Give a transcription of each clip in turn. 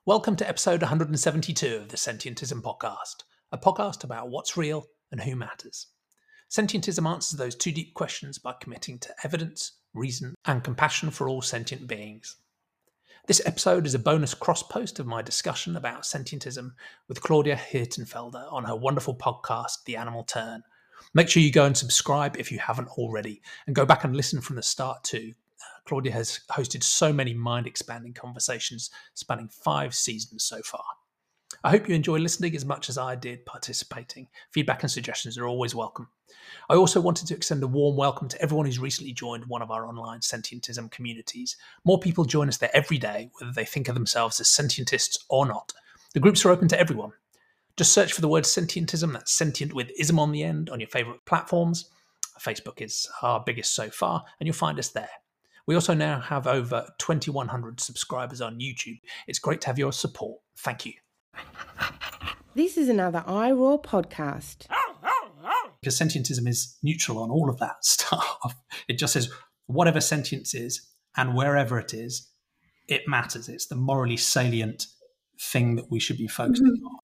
Welcome to episode 172 of the Sentientism podcast, a podcast about what's real and who matters. Sentientism answers those two deep questions by committing to evidence, reason, and compassion for all sentient beings. This episode is a bonus cross-post of my discussion about sentientism with Claudia Hirtenfelder on her wonderful podcast, The Animal Turn. Make sure you go and subscribe if you haven't already, and go back and listen from the start too. Claudia has hosted so many mind-expanding conversations spanning 5 seasons so far. I hope you enjoy listening as much as I did participating. Feedback and suggestions are always welcome. I also wanted to extend a warm welcome to everyone who's recently joined one of our online sentientism communities. More people join us there every day, whether they think of themselves as sentientists or not. The groups are open to everyone. Just search for the word sentientism, that's sentient with ism on the end, on your favourite platforms. Facebook is our biggest so far, and you'll find us there. We also now have over 2,100 subscribers on YouTube. It's great to have your support. Thank you. This is another iRaw podcast. Because sentientism is neutral on all of that stuff. It just says whatever sentience is and wherever it is, it matters. It's the morally salient thing that we should be focusing on.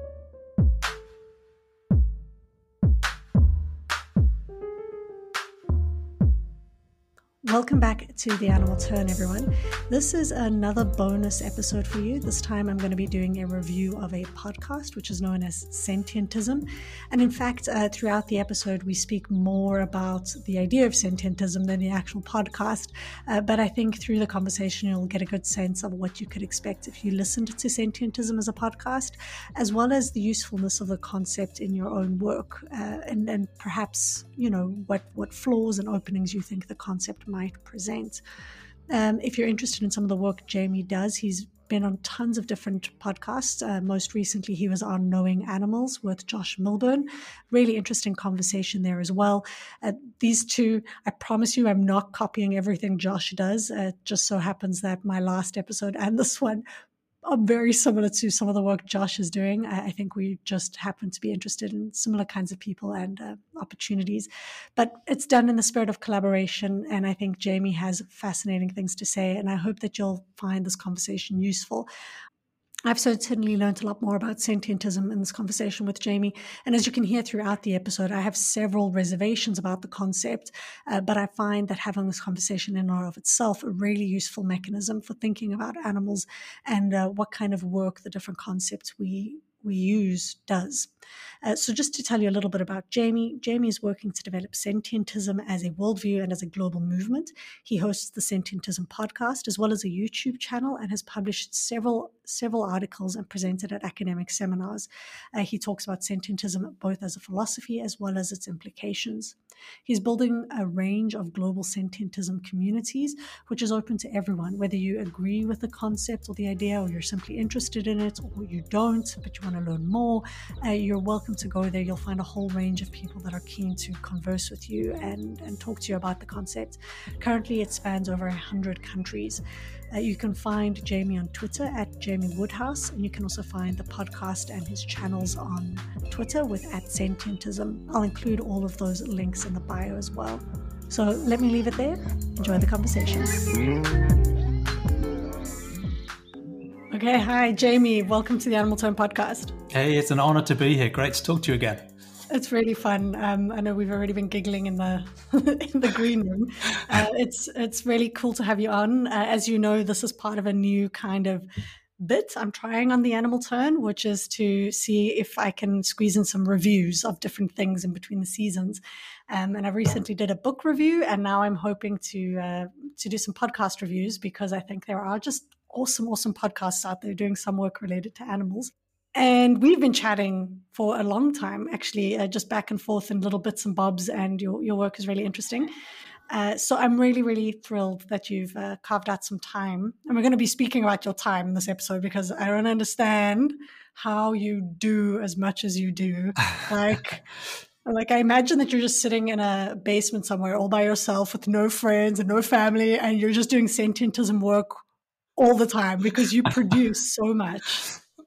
Welcome back to The Animal Turn, everyone. This is another bonus episode for you. This time I'm going to be doing a review of a podcast which is known as Sentientism. And in fact, throughout the episode, we speak more about the idea of sentientism than the actual podcast. But I think through the conversation, you'll get a good sense of what you could expect if you listened to Sentientism as a podcast, as well as the usefulness of the concept in your own work. And perhaps, you know, what flaws and openings you think the concept might present. If you're interested in some of the work Jamie does, he's been on tons of different podcasts. Most recently, he was on Knowing Animals with Josh Milburn. Really interesting conversation there as well. These two, I promise you, I'm not copying everything Josh does. It just so happens that my last episode and this one are very similar to some of the work Josh is doing. I think we just happen to be interested in similar kinds of people and opportunities. But it's done in the spirit of collaboration, and I think Jamie has fascinating things to say, and I hope that you'll find this conversation useful. I've certainly learned a lot more about sentientism in this conversation with Jamie. And as you can hear throughout the episode, I have several reservations about the concept, but I find that having this conversation in and of itself a really useful mechanism for thinking about animals and what kind of work the different concepts we use does. So just to tell you a little bit about Jamie is working to develop sentientism as a worldview and as a global movement. He hosts the Sentientism podcast as well as a YouTube channel and has published several articles and presented at academic seminars. He talks about sentientism both as a philosophy as well as its implications. He's building a range of global sentientism communities, which is open to everyone, whether you agree with the concept or the idea, or you're simply interested in it, or you don't, but you want to learn more. You're welcome to go there. You'll find a whole range of people that are keen to converse with you and talk to you about the concept. Currently, it spans over 100 countries. You can find Jamie on Twitter at Jamie Woodhouse, and you can also find the podcast and his channels on Twitter with @Sentientism. I'll include all of those links in the bio as well. So let me leave it there. Enjoy the conversation. Okay, hi Jamie. Welcome to the Animal Turn podcast. Hey, it's an honor to be here. Great to talk to you again. It's really fun. I know we've already been giggling in the in the green room. It's really cool to have you on. As you know, this is part of a new kind of bit I'm trying on the Animal Turn, which is to see if I can squeeze in some reviews of different things in between the seasons. And I recently did a book review, and now I'm hoping to do some podcast reviews because I think there are just awesome podcasts out there doing some work related to animals. And we've been chatting for a long time, actually, just back and forth in little bits and bobs, and your work is really interesting. So I'm really, really thrilled that you've carved out some time. And we're going to be speaking about your time in this episode because I don't understand how you do as much as you do. Like I imagine that you're just sitting in a basement somewhere all by yourself with no friends and no family, and you're just doing sentientism work all the time because you produce so much.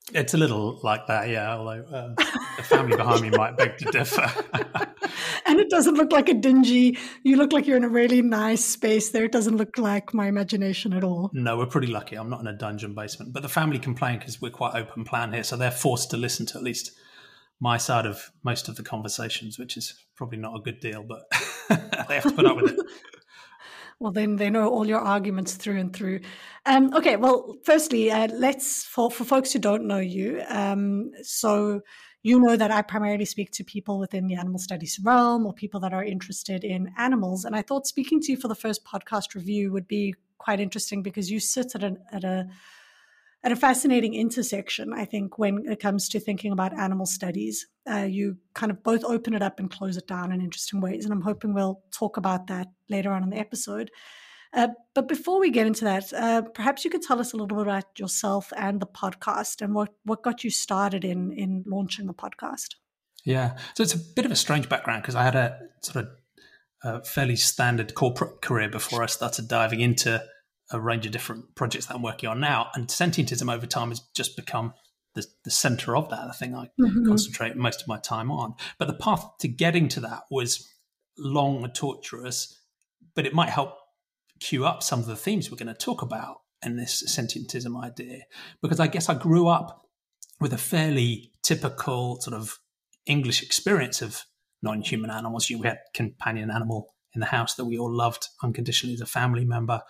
It's a little like that, yeah, although the family behind me might beg to differ. And it doesn't look like a dingy, you look like you're in a really nice space there. It doesn't look like my imagination at all. No, we're pretty lucky. I'm not in a dungeon basement. But the family complain because we're quite open plan here. So they're forced to listen to at least my side of most of the conversations, which is probably not a good deal, but they have to put up with it. Well, then they know all your arguments through and through. Okay, well, firstly, let's for folks who don't know you. So you know that I primarily speak to people within the animal studies realm or people that are interested in animals. And I thought speaking to you for the first podcast review would be quite interesting because you sit at a fascinating intersection, I think, when it comes to thinking about animal studies. You kind of both open it up and close it down in interesting ways. And I'm hoping we'll talk about that later on in the episode. But before we get into that, perhaps you could tell us a little bit about yourself and the podcast and what got you started in launching the podcast. Yeah. So it's a bit of a strange background because I had a sort of fairly standard corporate career before I started diving into a range of different projects that I'm working on now. And sentientism over time has just become the center of that, the thing I concentrate most of my time on. But the path to getting to that was long and torturous, but it might help cue up some of the themes we're going to talk about in this sentientism idea. Because I guess I grew up with a fairly typical sort of English experience of non-human animals. We had a companion animal in the house that we all loved unconditionally as a family member.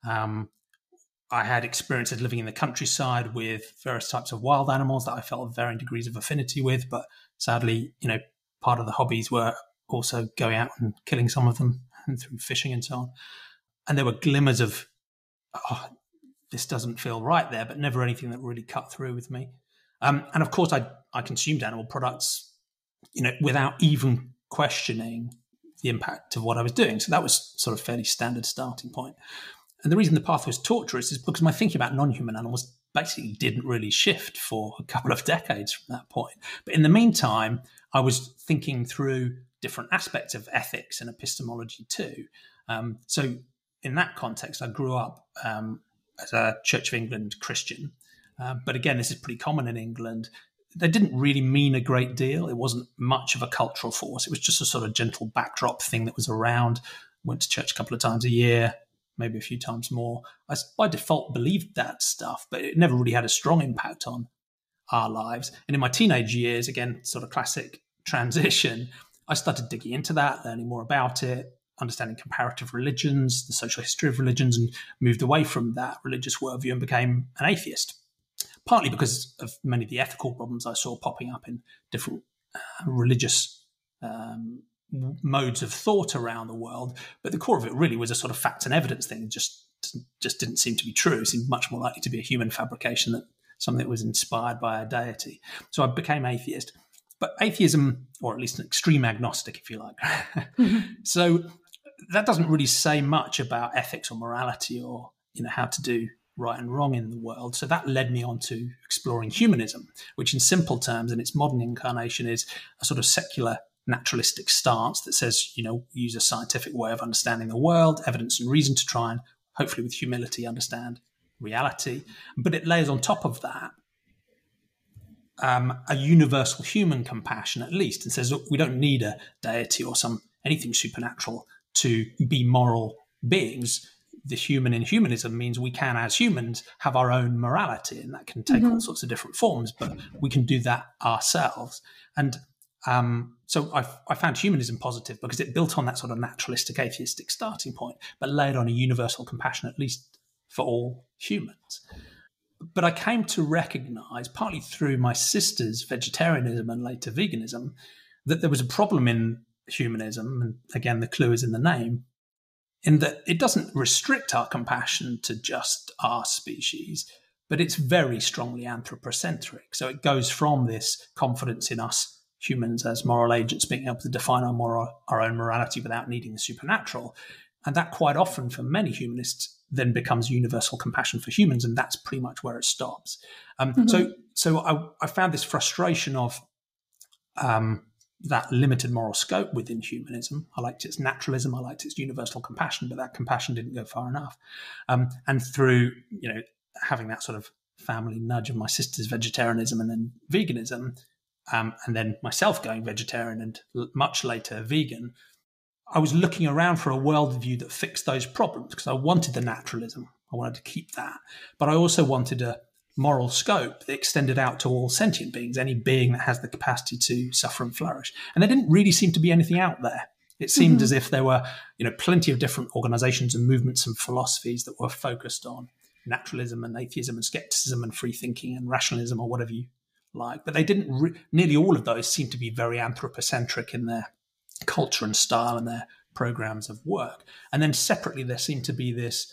I had experiences living in the countryside with various types of wild animals that I felt varying degrees of affinity with, but sadly, part of the hobbies were also going out and killing some of them and through fishing and so on. And there were glimmers of, this doesn't feel right there, but never anything that really cut through with me. And of course, I consumed animal products, without even questioning the impact of what I was doing. So that was sort of fairly standard starting point. And the reason the path was torturous is because my thinking about non-human animals basically didn't really shift for a couple of decades from that point. But in the meantime, I was thinking through different aspects of ethics and epistemology too. So in that context, I grew up as a Church of England Christian. But again, this is pretty common in England. They didn't really mean a great deal. It wasn't much of a cultural force. It was just a sort of gentle backdrop thing that was around. Went to church a couple of times a year, maybe a few times more. I by default believed that stuff, but it never really had a strong impact on our lives. And in my teenage years, again, sort of classic transition, I started digging into that, learning more about it, understanding comparative religions, the social history of religions, and moved away from that religious worldview and became an atheist, partly because of many of the ethical problems I saw popping up in different religious modes of thought around the world. But the core of it really was a sort of facts and evidence thing. It just didn't seem to be true. It seemed much more likely to be a human fabrication than something that was inspired by a deity. So I became atheist. But atheism, or at least an extreme agnostic, if you like. So that doesn't really say much about ethics or morality or how to do right and wrong in the world. So that led me on to exploring humanism, which in simple terms, in its modern incarnation, is a sort of secular naturalistic stance that says, use a scientific way of understanding the world, evidence and reason to try and, hopefully with humility, understand reality. But it layers on top of that a universal human compassion, at least, and says, look, we don't need a deity or anything supernatural to be moral beings. The human in humanism means we can, as humans, have our own morality, and that can take all sorts of different forms, but we can do that ourselves. And so I found humanism positive because it built on that sort of naturalistic, atheistic starting point, but laid on a universal compassion, at least for all humans. But I came to recognize, partly through my sister's vegetarianism and later veganism, that there was a problem in humanism, and again, the clue is in the name, in that it doesn't restrict our compassion to just our species, but it's very strongly anthropocentric. So it goes from this confidence in us humans as moral agents being able to define our own morality without needing the supernatural. And that quite often for many humanists then becomes universal compassion for humans, and that's pretty much where it stops. So I found this frustration of that limited moral scope within humanism. I liked its naturalism, I liked its universal compassion, but that compassion didn't go far enough. And through having that sort of family nudge of my sister's vegetarianism and then veganism, and then myself going vegetarian and much later vegan, I was looking around for a worldview that fixed those problems because I wanted the naturalism. I wanted to keep that. But I also wanted a moral scope that extended out to all sentient beings, any being that has the capacity to suffer and flourish. And there didn't really seem to be anything out there. It seemed as if there were, plenty of different organizations and movements and philosophies that were focused on naturalism and atheism and skepticism and free thinking and rationalism or whatever you like. But they didn't, nearly all of those seemed to be very anthropocentric in their culture and style and their programs of work. And then separately, there seemed to be this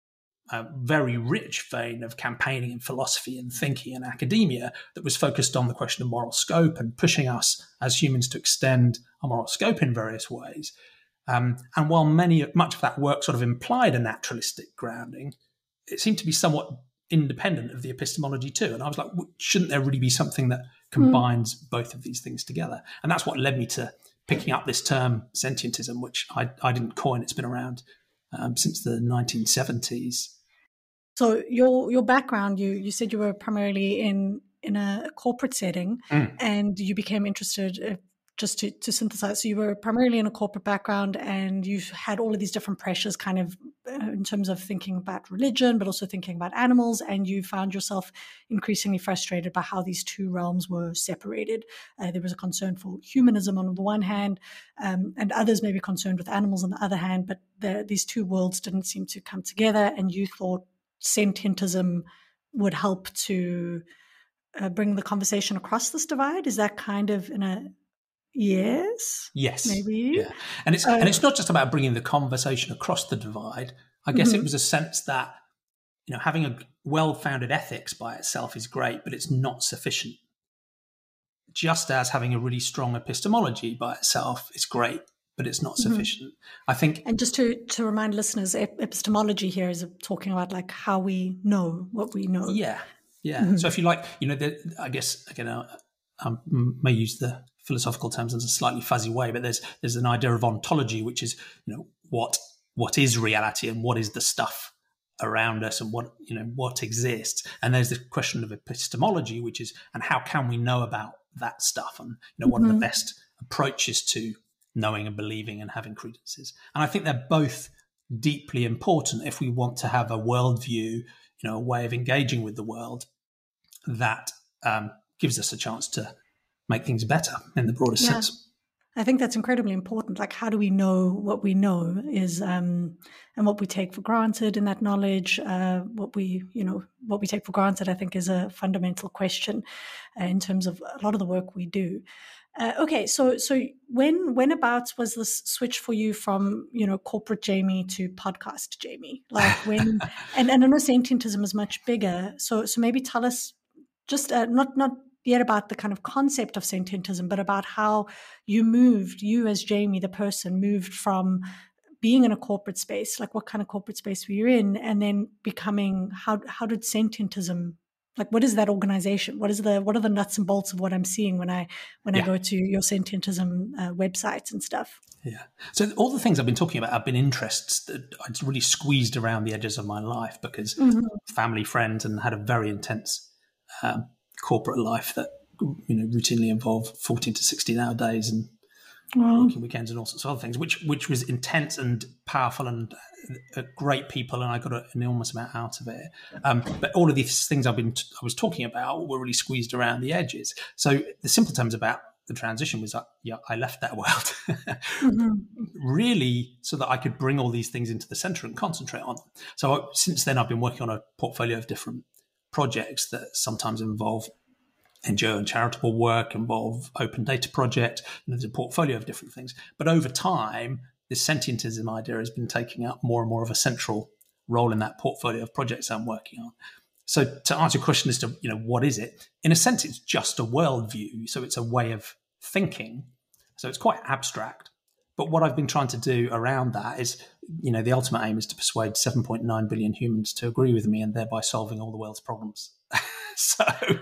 very rich vein of campaigning and philosophy and thinking and academia that was focused on the question of moral scope and pushing us as humans to extend our moral scope in various ways. And while much of that work sort of implied a naturalistic grounding, it seemed to be somewhat independent of the epistemology too. And I was like, shouldn't there really be something that combines both of these things together? And that's what led me to picking up this term sentientism, which I didn't coin. It's been around since the 1970s. So your background, you said you were primarily in a corporate setting, and you became interested, just to synthesize. So you were primarily in a corporate background, and you've had all of these different pressures kind of in terms of thinking about religion, but also thinking about animals, and you found yourself increasingly frustrated by how these two realms were separated. There was a concern for humanism on the one hand, and others may be concerned with animals on the other hand, but these two worlds didn't seem to come together, and you thought sentientism would help to bring the conversation across this divide. Is that kind of in a yes, maybe? Yeah. And it's not just about bringing the conversation across the divide. I guess it was a sense that having a well-founded ethics by itself is great, but it's not sufficient. Just as having a really strong epistemology by itself is great, but it's not sufficient. I think. And just to remind listeners, epistemology here is talking about like how we know what we know. Yeah. So if you like, I guess again, I may use the philosophical terms in a slightly fuzzy way, but there's an idea of ontology, which is what is reality and what is the stuff around us and what exists. And there's the question of epistemology, which is and how can we know about that stuff, and what are the best approaches to knowing and believing and having credences. And I think they're both deeply important if we want to have a worldview, a way of engaging with the world that gives us a chance to make things better in the broadest sense. I think that's incredibly important. Like, how do we know what we know is, and what we take for granted in that knowledge, what we take for granted, I think is a fundamental question in terms of a lot of the work we do. Okay, so when abouts was this switch for you from corporate Jamie to podcast Jamie? Like when, and I know sentientism is much bigger. So maybe tell us just not yet about the kind of concept of sentientism, but about how you as Jamie, the person, moved from being in a corporate space, like what kind of corporate space were you in, and then becoming, how did sentientism, like what is that organization? What are the nuts and bolts of what I'm seeing when I go to your sentientism websites and stuff? Yeah. So all the things I've been talking about have been interests that I'd really squeezed around the edges of my life because family, friends, and had a very intense corporate life that routinely involved 14 to 16-hour days and working weekends and all sorts of other things, which was intense and powerful and great people, and I got an enormous amount out of it. But all of these things I was talking about were really squeezed around the edges. So the simple terms about the transition was, I left that world really so that I could bring all these things into the center and concentrate on them. So since then, I've been working on a portfolio of different projects that sometimes involve NGO and charitable work, involve open data project, and there's a portfolio of different things. But over time, this sentientism idea has been taking up more and more of a central role in that portfolio of projects I'm working on. So to answer your question as to, what is it? In a sense, it's just a worldview. So it's a way of thinking. So it's quite abstract. But what I've been trying to do around that is, the ultimate aim is to persuade 7.9 billion humans to agree with me and thereby solving all the world's problems. I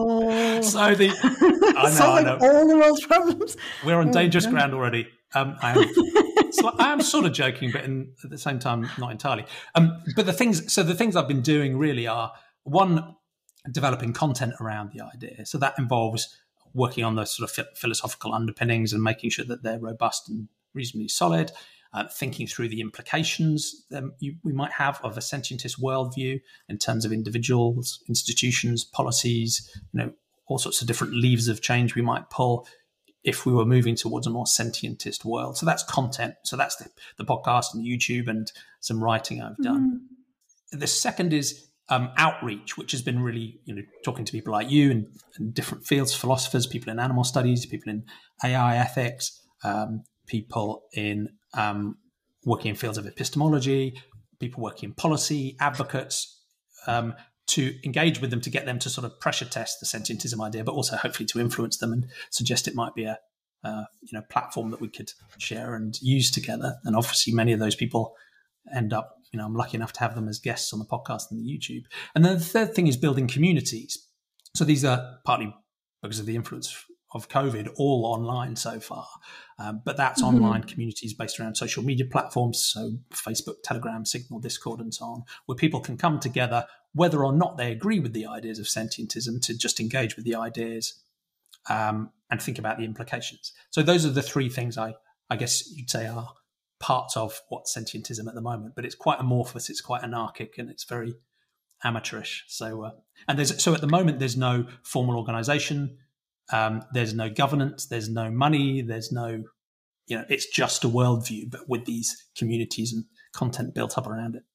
know all the world's problems. We're on dangerous ground already. I am sort of joking, but at the same time, not entirely. But the things I've been doing really are, one, developing content around the idea. So that involves working on those sort of philosophical underpinnings and making sure that they're robust and reasonably solid, thinking through the implications we might have of a sentientist worldview in terms of individuals, institutions, policies, all sorts of different levers of change we might pull if we were moving towards a more sentientist world. So that's content. So that's the podcast and the YouTube and some writing I've done. The second is outreach, which has been really, talking to people like you in different fields, philosophers, people in animal studies, people in AI ethics, people in working in fields of epistemology, people working in policy, advocates, to engage with them, to get them to sort of pressure test the sentientism idea, but also hopefully to influence them and suggest it might be a platform that we could share and use together. And obviously many of those people end up, I'm lucky enough to have them as guests on the podcast and the YouTube. And then the third thing is building communities. So these are partly because of the influence of COVID, all online so far. But that's online communities based around social media platforms, so Facebook, Telegram, Signal, Discord, and so on, where people can come together, whether or not they agree with the ideas of sentientism, to just engage with the ideas and think about the implications. So those are the three things I guess you'd say are parts of what's sentientism at the moment. But it's quite amorphous, it's quite anarchic, and it's very amateurish. So at the moment, there's no formal organization. There's no governance, there's no money, there's no, it's just a worldview, but with these communities and content built up around it.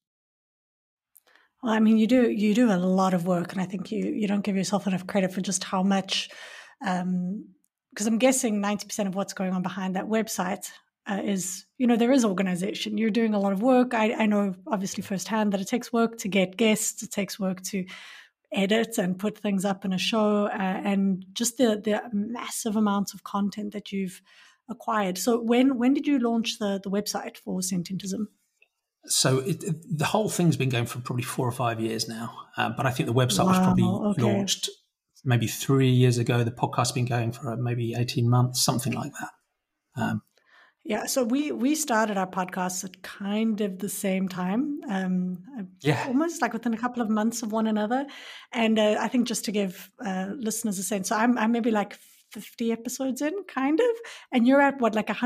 Well, I mean, you do a lot of work, and I think you don't give yourself enough credit for just how much, because I'm guessing 90% of what's going on behind that website is, there is organization. You're doing a lot of work. I know obviously firsthand that it takes work to get guests, it takes work to edit and put things up in a show, and just the massive amounts of content that you've acquired. So when did you launch the website for Sentientism? So the whole thing's been going for probably 4 or 5 years now, but I think the website was probably launched maybe 3 years ago. The podcast's been going for maybe 18 months, something like that. Yeah, so we started our podcast at kind of the same time, almost like within a couple of months of one another. And I think just to give listeners a sense, so I'm maybe like 50 episodes in, kind of, and you're at what, like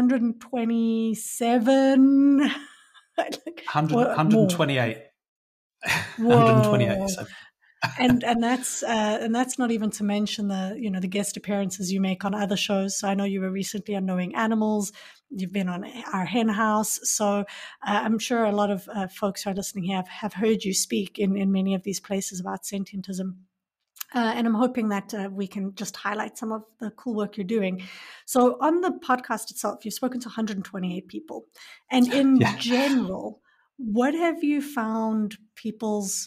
127? 128. 128. So. and that's not even to mention the guest appearances you make on other shows. So I know you were recently on Knowing Animals. You've been on Our Hen House. So I'm sure a lot of folks who are listening here have heard you speak in many of these places about sentientism. And I'm hoping that we can just highlight some of the cool work you're doing. So on the podcast itself, you've spoken to 128 people. And in general, what have you found people's...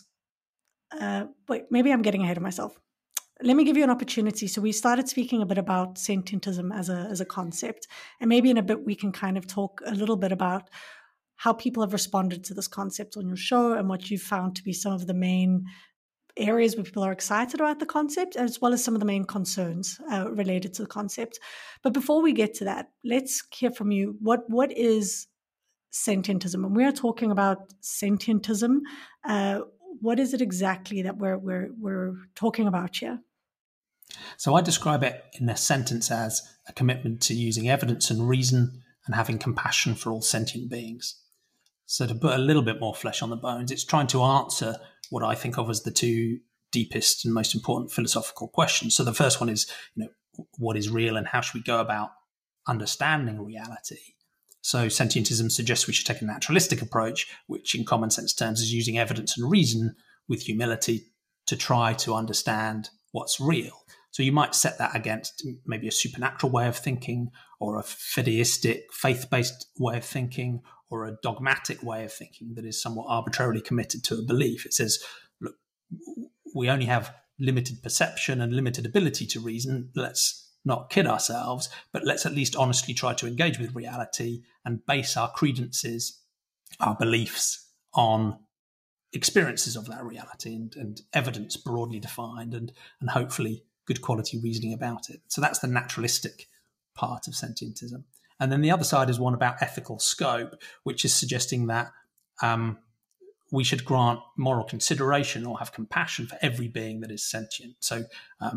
wait, maybe I'm getting ahead of myself. Let me give you an opportunity. So we started speaking a bit about sentientism as a concept, and maybe in a bit we can kind of talk a little bit about how people have responded to this concept on your show and what you've found to be some of the main areas where people are excited about the concept, as well as some of the main concerns related to the concept. But before we get to that, let's hear from you. What is sentientism? When we are talking about sentientism, what is it exactly that we're talking about here? So I describe it in a sentence as a commitment to using evidence and reason and having compassion for all sentient beings. So to put a little bit more flesh on the bones, it's trying to answer what I think of as the two deepest and most important philosophical questions. So the first one is, what is real and how should we go about understanding reality? So sentientism suggests we should take a naturalistic approach, which in common sense terms is using evidence and reason with humility to try to understand what's real. So you might set that against maybe a supernatural way of thinking, or a fideistic, faith-based way of thinking, or a dogmatic way of thinking that is somewhat arbitrarily committed to a belief. It says, look, we only have limited perception and limited ability to reason. Let's not kid ourselves, but let's at least honestly try to engage with reality and base our credences, our beliefs on experiences of that reality and evidence broadly defined and hopefully good quality reasoning about it. So that's the naturalistic part of sentientism. And then the other side is one about ethical scope, which is suggesting that we should grant moral consideration or have compassion for every being that is sentient. So,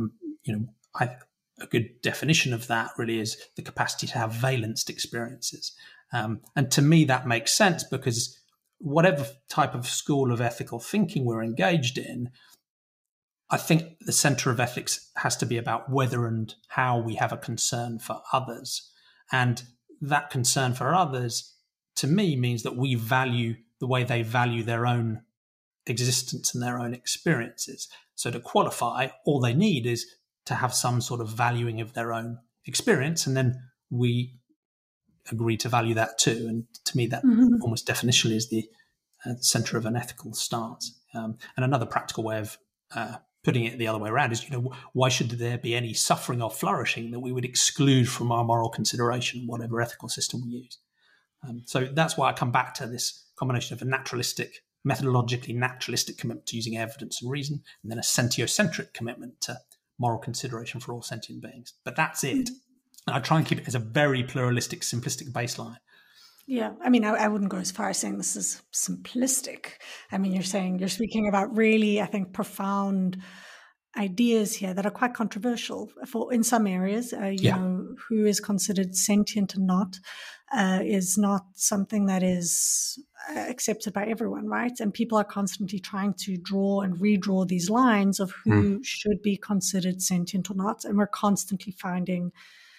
a good definition of that really is the capacity to have valenced experiences. And to me, that makes sense because whatever type of school of ethical thinking we're engaged in, I think the center of ethics has to be about whether and how we have a concern for others. And that concern for others, to me, means that we value the way they value their own existence and their own experiences. So to qualify, all they need is to have some sort of valuing of their own experience, and then we agree to value that too. And to me, that almost definitionally is the center of an ethical stance. And another practical way of putting it the other way around is, why should there be any suffering or flourishing that we would exclude from our moral consideration, whatever ethical system we use? So that's why I come back to this combination of a methodologically naturalistic commitment to using evidence and reason, and then a sentiocentric commitment to moral consideration for all sentient beings. But that's it. And I try and keep it as a very pluralistic, simplistic baseline. Yeah, I mean, I wouldn't go as far as saying this is simplistic. I mean, you're speaking about really, I think, profound ideas here that are quite controversial in some areas. Who is considered sentient and not is not something that is accepted by everyone, right? And people are constantly trying to draw and redraw these lines of who should be considered sentient or not, and we're constantly finding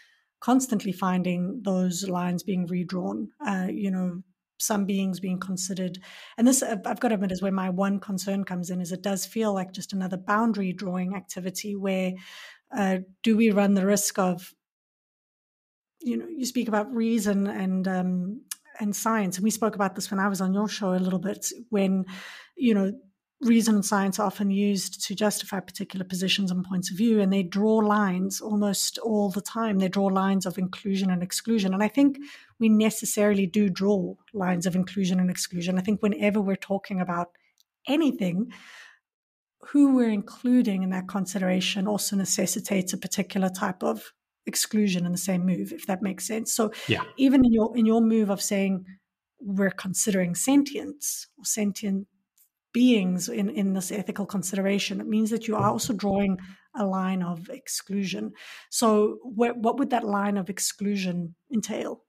those lines being redrawn. Some beings being considered, and this, I've got to admit, is where my one concern comes in, is it does feel like just another boundary drawing activity where do we run the risk of, you speak about reason and science, and we spoke about this when I was on your show a little bit, when, reason and science are often used to justify particular positions and points of view, and they draw lines almost all the time. They draw lines of inclusion and exclusion. And I think we necessarily do draw lines of inclusion and exclusion. I think whenever we're talking about anything, who we're including in that consideration also necessitates a particular type of exclusion in the same move, if that makes sense. So even in your move of saying we're considering sentience or sentient beings in this ethical consideration, it means that you are also drawing a line of exclusion. So what would that line of exclusion entail?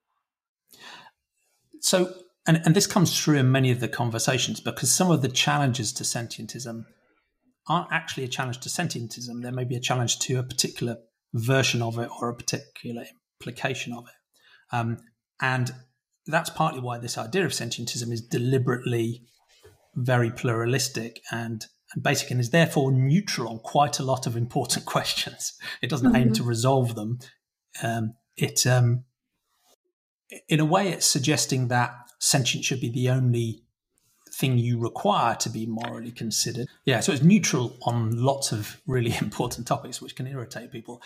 So, and this comes through in many of the conversations, because some of the challenges to sentientism aren't actually a challenge to sentientism. There may be a challenge to a particular version of it or a particular implication of it. And that's partly why this idea of sentientism is deliberately very pluralistic and basic, and is therefore neutral on quite a lot of important questions. It doesn't aim to resolve them. In a way, it's suggesting that sentience should be the only thing you require to be morally considered. Yeah, so it's neutral on lots of really important topics, which can irritate people.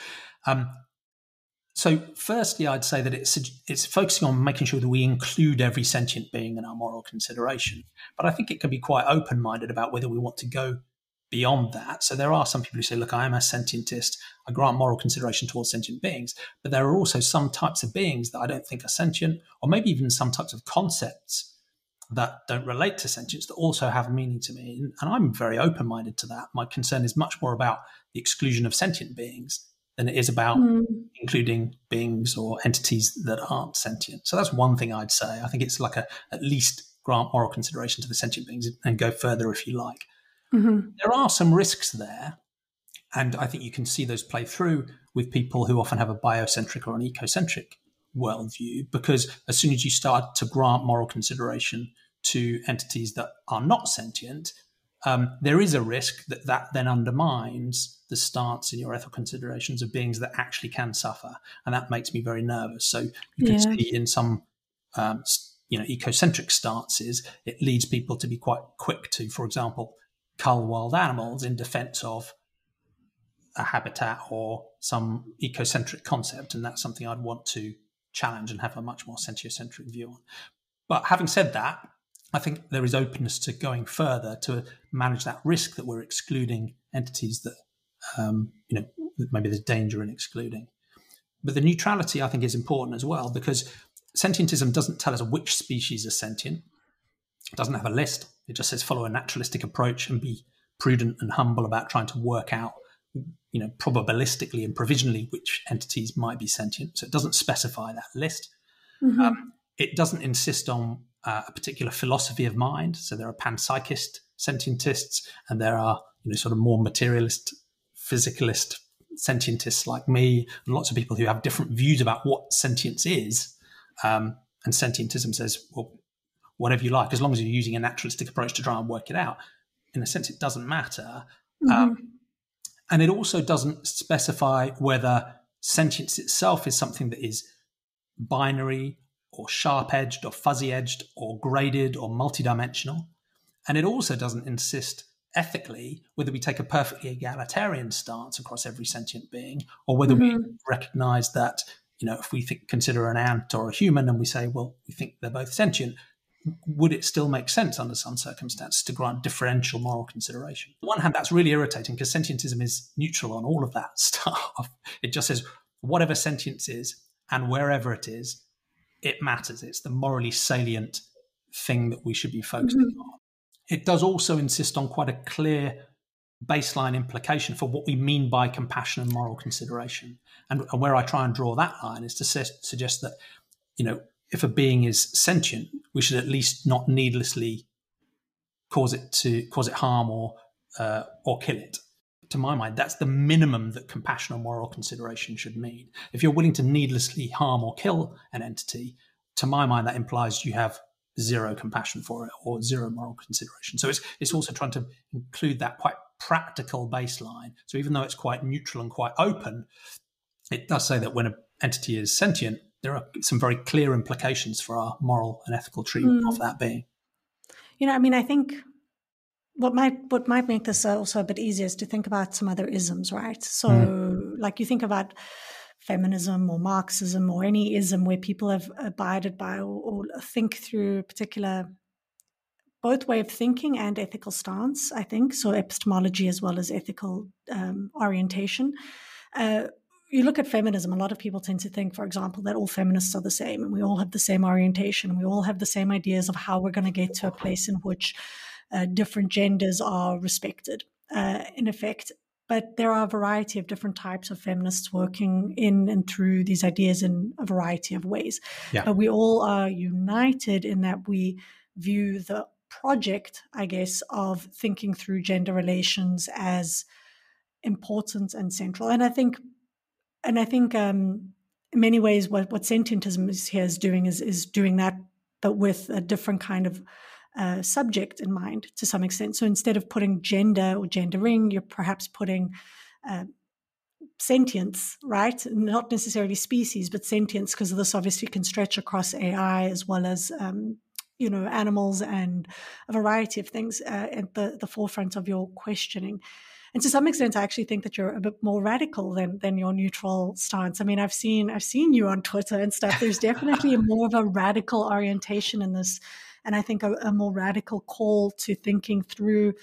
So firstly, I'd say that it's focusing on making sure that we include every sentient being in our moral consideration. But I think it can be quite open-minded about whether we want to go beyond that. So there are some people who say, look, I am a sentientist. I grant moral consideration towards sentient beings. But there are also some types of beings that I don't think are sentient, or maybe even some types of concepts that don't relate to sentience that also have meaning to me. And I'm very open-minded to that. My concern is much more about the exclusion of sentient beings than it is about including beings or entities that aren't sentient. So that's one thing I'd say. I think it's like at least grant moral consideration to the sentient beings and go further if you like. There are some risks there, and I think you can see those play through with people who often have a biocentric or an ecocentric worldview, because as soon as you start to grant moral consideration to entities that are not sentient, there is a risk that then undermines the stance in your ethical considerations of beings that actually can suffer, and that makes me very nervous. So you can see in some, ecocentric stances, it leads people to be quite quick to, for example, cull wild animals in defense of a habitat or some ecocentric concept, and that's something I'd want to challenge and have a much more sentiocentric view on. But having said that, I think there is openness to going further to manage that risk that we're excluding entities that, maybe there's danger in excluding. But the neutrality, I think, is important as well, because sentientism doesn't tell us which species are sentient. It doesn't have a list. It just says follow a naturalistic approach and be prudent and humble about trying to work out, probabilistically and provisionally which entities might be sentient. So it doesn't specify that list. Mm-hmm. It doesn't insist on a particular philosophy of mind. So there are panpsychist sentientists, and there are sort of more materialist, physicalist sentientists like me, and lots of people who have different views about what sentience is. And sentientism says, well, whatever you like, as long as you're using a naturalistic approach to try and work it out. In a sense, it doesn't matter. Mm-hmm. And it also doesn't specify whether sentience itself is something that is binary or sharp-edged or fuzzy-edged or graded or multidimensional. And it also doesn't insist ethically whether we take a perfectly egalitarian stance across every sentient being, or whether we recognize that, if we consider an ant or a human and we say, well, we think they're both sentient, would it still make sense under some circumstances to grant differential moral consideration? On the one hand, that's really irritating because sentientism is neutral on all of that stuff. It just says whatever sentience is and wherever it is, it matters. It's the morally salient thing that we should be focusing on. It does also insist on quite a clear baseline implication for what we mean by compassion and moral consideration. And where I try and draw that line is to suggest that, if a being is sentient, we should at least not needlessly cause it harm or kill it. To my mind, that's the minimum that compassion or moral consideration should mean. If you're willing to needlessly harm or kill an entity, to my mind, that implies you have zero compassion for it or zero moral consideration. So it's also trying to include that quite practical baseline. So even though it's quite neutral and quite open, it does say that when an entity is sentient, there are some very clear implications for our moral and ethical treatment of that being. I think what might make this also a bit easier is to think about some other isms, right? So like you think about feminism or Marxism or any ism where people have abided by or think through a particular both way of thinking and ethical stance, I think. So epistemology as well as ethical orientation. You look at feminism, a lot of people tend to think, for example, that all feminists are the same and we all have the same orientation and we all have the same ideas of how we're going to get to a place in which different genders are respected, in effect. But there are a variety of different types of feminists working in and through these ideas in a variety of ways. Yeah. But we all are united in that we view the project, I guess, of thinking through gender relations as important and central. And I think in many ways what sentientism is doing is doing that, but with a different kind of subject in mind to some extent. So instead of putting gender or gendering, you're perhaps putting sentience, right? Not necessarily species, but sentience, because this obviously can stretch across AI as well as animals and a variety of things at the forefront of your questioning. And to some extent, I actually think that you're a bit more radical than your neutral stance. I mean, I've seen you on Twitter and stuff. There's definitely more of a radical orientation in this, and I think a more radical call to thinking through.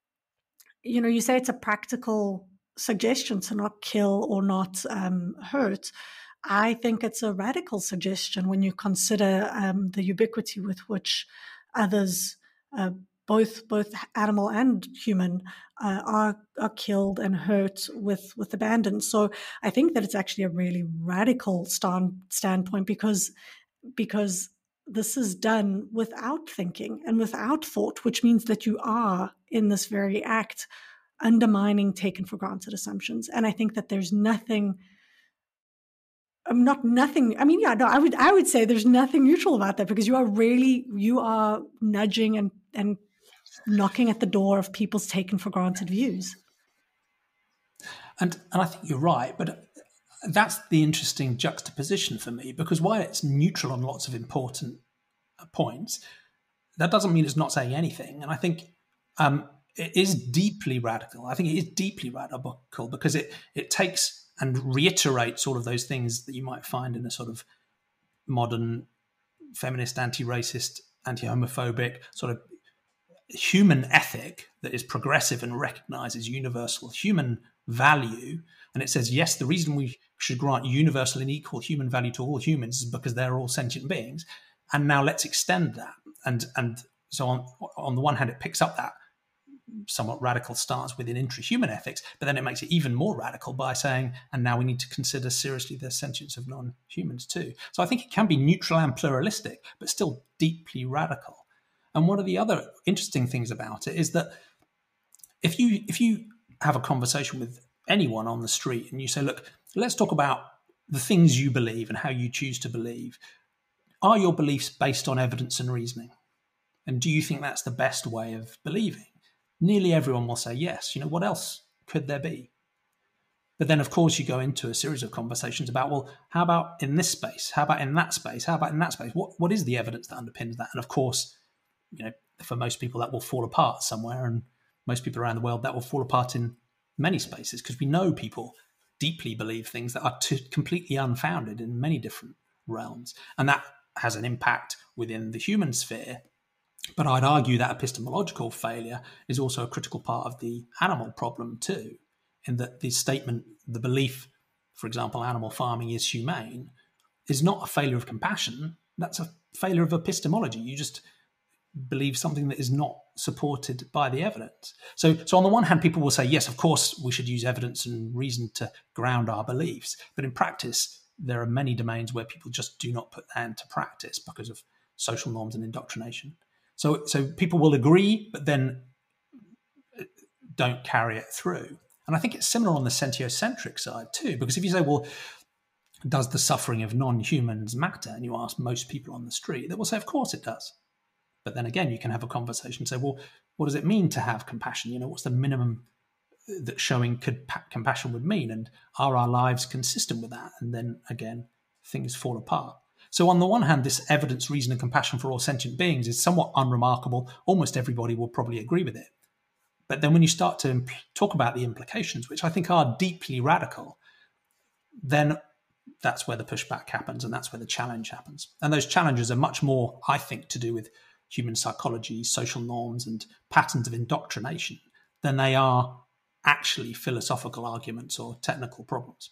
You say it's a practical suggestion to not kill or not hurt. I think it's a radical suggestion when you consider the ubiquity with which others, both animal and human, are killed and hurt with abandon. So I think that it's actually a really radical standpoint because this is done without thinking and without thought, which means that you are in this very act undermining taken for granted assumptions. And I think that there's nothing. I would say there's nothing neutral about that, because you are nudging and knocking at the door of people's taken for granted views. And I think you're right, but that's the interesting juxtaposition for me, because while it's neutral on lots of important points, that doesn't mean it's not saying anything. And I think it is deeply radical. I think it is deeply radical because it takes and reiterates all of those things that you might find in a sort of modern feminist, anti-racist, anti-homophobic sort of human ethic that is progressive and recognizes universal human value. And it says, yes, the reason we should grant universal and equal human value to all humans is because they're all sentient beings. And now let's extend that and So on the one hand, it picks up that somewhat radical stance within intrahuman ethics, but then it makes it even more radical by saying, and now we need to consider seriously the sentience of non-humans too. So I think it can be neutral and pluralistic, but still deeply radical. And one of the other interesting things about it is that if you have a conversation with anyone on the street and you say, look, let's talk about the things you believe and how you choose to believe. Are your beliefs based on evidence and reasoning? And do you think that's the best way of believing? Nearly everyone will say yes. What else could there be? But then, of course, you go into a series of conversations about, well, how about in this space? How about in that space? How about in that space? What is the evidence that underpins that? And of course, for most people, that will fall apart somewhere. And most people around the world, that will fall apart in many spaces, because we know people deeply believe things that are completely unfounded in many different realms. And that has an impact within the human sphere. But I'd argue that epistemological failure is also a critical part of the animal problem too, in that the statement, the belief, for example, animal farming is humane, is not a failure of compassion. That's a failure of epistemology. You just believe something that is not supported by the evidence. So on the one hand, people will say, yes, of course, we should use evidence and reason to ground our beliefs. But in practice, there are many domains where people just do not put that into practice because of social norms and indoctrination. So people will agree, but then don't carry it through. And I think it's similar on the sentiocentric side too, because if you say, well, does the suffering of non-humans matter? And you ask most people on the street, they will say, of course it does. But then again, you can have a conversation and say, well, what does it mean to have compassion? What's the minimum that showing compassion would mean? And are our lives consistent with that? And then again, things fall apart. So on the one hand, this evidence, reason, and compassion for all sentient beings is somewhat unremarkable. Almost everybody will probably agree with it. But then when you start to talk about the implications, which I think are deeply radical, then that's where the pushback happens, and that's where the challenge happens. And those challenges are much more, I think, to do with human psychology, social norms, and patterns of indoctrination than they are actually philosophical arguments or technical problems.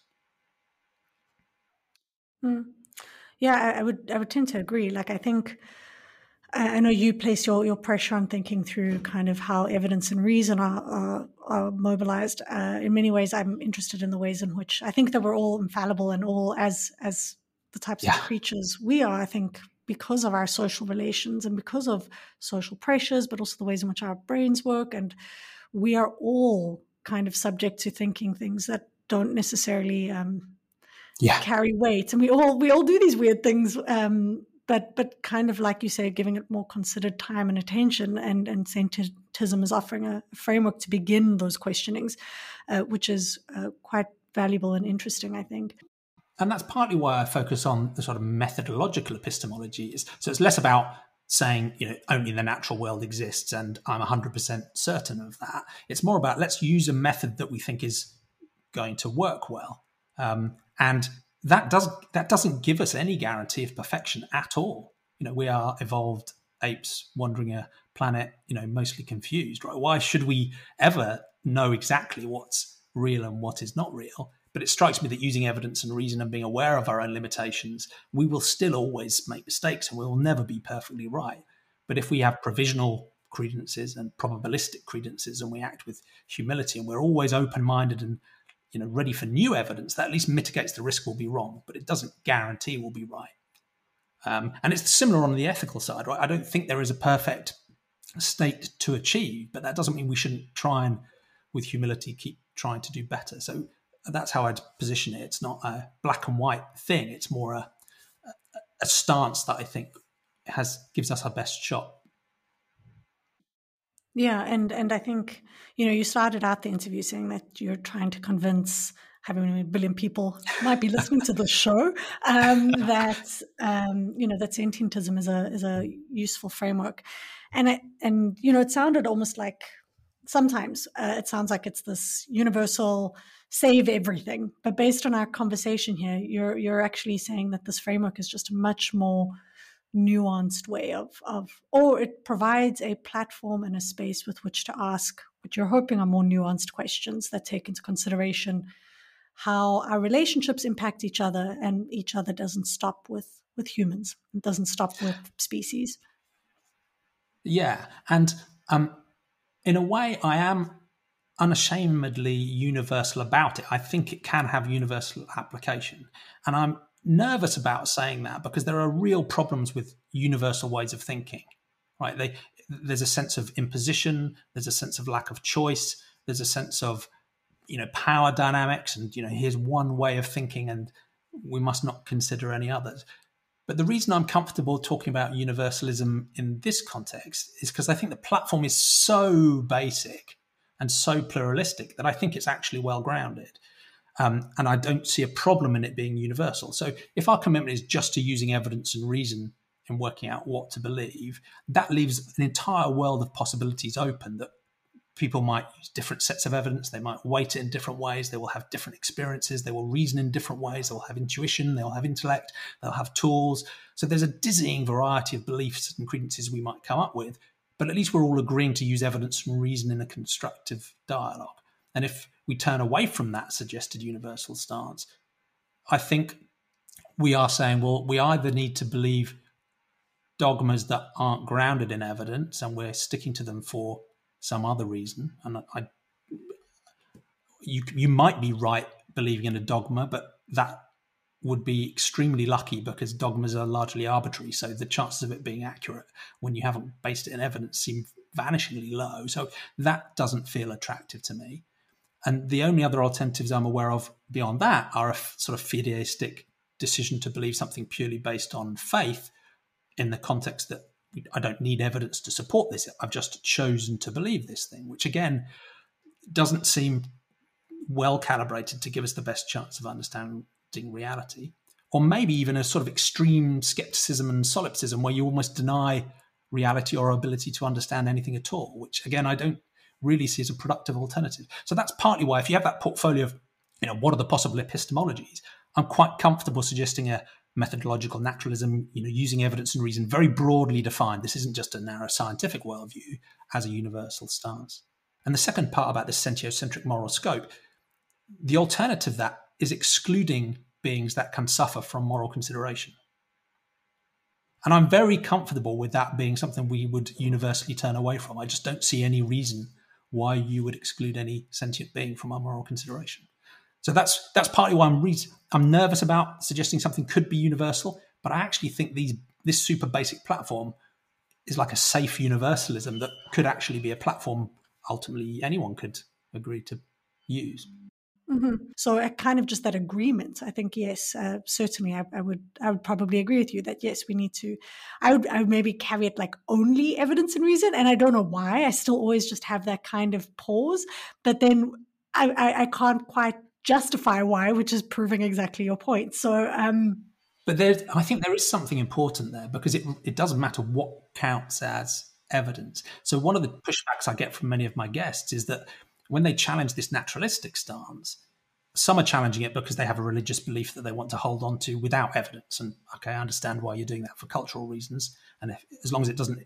Yeah, I would tend to agree. Like, I think, I know you place your pressure on thinking through kind of how evidence and reason are mobilized. In many ways, I'm interested in the ways in which I think that we're all infallible and all as the types of creatures we are, I think, because of our social relations and because of social pressures, but also the ways in which our brains work. And we are all kind of subject to thinking things that don't necessarily carry weight. And we all do these weird things, but kind of, like you say, giving it more considered time and attention. And scientism is offering a framework to begin those questionings, which is quite valuable and interesting, I think. And that's partly why I focus on the sort of methodological epistemologies. So it's less about saying, only the natural world exists and I'm 100% certain of that. It's more about, let's use a method that we think is going to work well. And that doesn't give us any guarantee of perfection at all. We are evolved apes wandering a planet, mostly confused, right? Why should we ever know exactly what's real and what is not real? But it strikes me that using evidence and reason and being aware of our own limitations, we will still always make mistakes and we will never be perfectly right. But if we have provisional credences and probabilistic credences and we act with humility and we're always open-minded and ready for new evidence, that at least mitigates the risk we'll be wrong, but it doesn't guarantee we'll be right. And it's similar on the ethical side, right? I don't think there is a perfect state to achieve, but that doesn't mean we shouldn't try and, with humility, keep trying to do better. So that's how I'd position it. It's not a black and white thing. It's more a stance that I think gives us our best shot. Yeah, and I think, you started out the interview saying that you're trying to convince however many billion people might be listening to the show that sentientism is a useful framework, and it sounded almost like sometimes it sounds like it's this universal save everything, but based on our conversation here, you're actually saying that this framework is just a much more nuanced way or it provides a platform and a space with which to ask what you're hoping are more nuanced questions that take into consideration how our relationships impact each other, and each other doesn't stop with humans. It doesn't stop with species. Yeah. And in a way, I am unashamedly universal about it. I think it can have universal application. And I'm nervous about saying that because there are real problems with universal ways of thinking, right? There's a sense of imposition, there's a sense of lack of choice, there's a sense of, power dynamics, and, here's one way of thinking and we must not consider any others. But the reason I'm comfortable talking about universalism in this context is because I think the platform is so basic and so pluralistic that I think it's actually well grounded. And I don't see a problem in it being universal. So if our commitment is just to using evidence and reason in working out what to believe, that leaves an entire world of possibilities open that people might use different sets of evidence. They might weight it in different ways. They will have different experiences. They will reason in different ways. They'll have intuition. They'll have intellect. They'll have tools. So there's a dizzying variety of beliefs and credences we might come up with. But at least we're all agreeing to use evidence and reason in a constructive dialogue. And if we turn away from that suggested universal stance, I think we are saying, well, we either need to believe dogmas that aren't grounded in evidence and we're sticking to them for some other reason. And you might be right believing in a dogma, but that would be extremely lucky because dogmas are largely arbitrary. So the chances of it being accurate when you haven't based it in evidence seem vanishingly low. So that doesn't feel attractive to me. And the only other alternatives I'm aware of beyond that are a sort of fideistic decision to believe something purely based on faith in the context that I don't need evidence to support this. I've just chosen to believe this thing, which again doesn't seem well calibrated to give us the best chance of understanding reality. Or maybe even a sort of extreme skepticism and solipsism where you almost deny reality or ability to understand anything at all, which again, I don't really see as a productive alternative. So that's partly why if you have that portfolio of, what are the possible epistemologies, I'm quite comfortable suggesting a methodological naturalism, using evidence and reason very broadly defined. This isn't just a narrow scientific worldview as a universal stance. And the second part about this sentiocentric moral scope, the alternative to that is excluding beings that can suffer from moral consideration. And I'm very comfortable with that being something we would universally turn away from. I just don't see any reason why you would exclude any sentient being from our moral consideration. So that's partly why I'm nervous about suggesting something could be universal, but I actually think this super basic platform is like a safe universalism that could actually be a platform ultimately anyone could agree to use. Mm-hmm. So kind of just that agreement, I think, yes, certainly I would probably agree with you that, yes, we need to, I would maybe caveat like only evidence and reason. And I don't know why, I still always just have that kind of pause, but then I can't quite justify why, which is proving exactly your point. So, but I think there is something important there because it doesn't matter what counts as evidence. So one of the pushbacks I get from many of my guests is that when they challenge this naturalistic stance, some are challenging it because they have a religious belief that they want to hold on to without evidence. And okay, I understand why you're doing that for cultural reasons. And as long as it doesn't,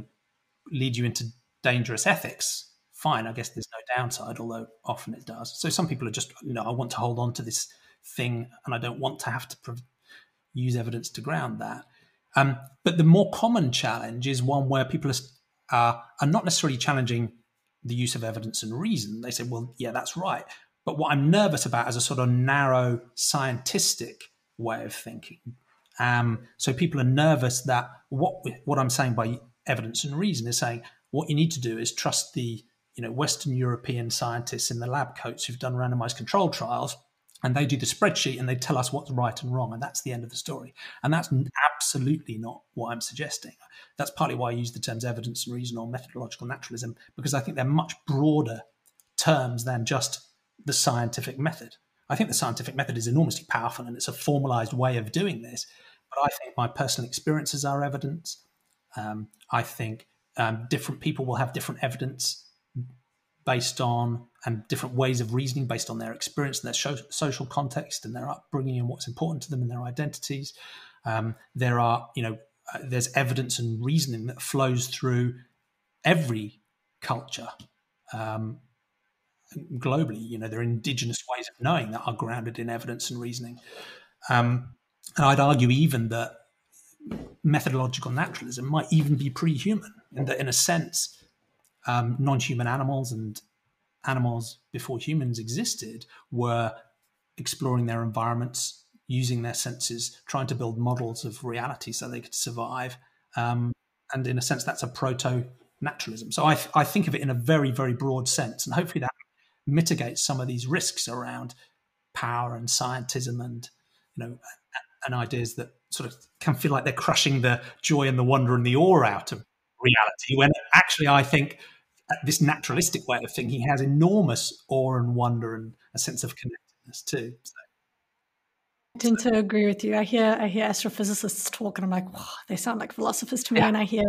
lead you into dangerous ethics, fine, I guess there's no downside, although often it does. So some people are just, I want to hold on to this thing and I don't want to have to use evidence to ground that. But the more common challenge is one where people are not necessarily challenging the use of evidence and reason. They say, well, yeah, that's right. But what I'm nervous about is a sort of narrow scientistic way of thinking. So people are nervous that what I'm saying by evidence and reason is saying what you need to do is trust the Western European scientists in the lab coats who've done randomized control trials, and they do the spreadsheet and they tell us what's right and wrong, and that's the end of the story. And that's absolutely not what I'm suggesting. That's partly why I use the terms evidence and reason or methodological naturalism, because I think they're much broader terms than just the scientific method. I think the scientific method is enormously powerful and it's a formalized way of doing this. But I think my personal experiences are evidence. I think different people will have different evidence based on and different ways of reasoning based on their experience and their social context and their upbringing and what's important to them and their identities. There's evidence and reasoning that flows through every culture globally. There are indigenous ways of knowing that are grounded in evidence and reasoning. And I'd argue even that methodological naturalism might even be pre-human. in that, in a sense, non-human animals and animals before humans existed were exploring their environments, using their senses, trying to build models of reality so they could survive. And in a sense, that's a proto-naturalism. So I think of it in a very, very broad sense, and hopefully that mitigates some of these risks around power and scientism and, and ideas that sort of can feel like they're crushing the joy and the wonder and the awe out of reality, when actually I think this naturalistic way of thinking has enormous awe and wonder and a sense of connectedness too. I tend to agree with you. I hear astrophysicists talk, and I'm like, wow, they sound like philosophers to me. Yeah. And I hear,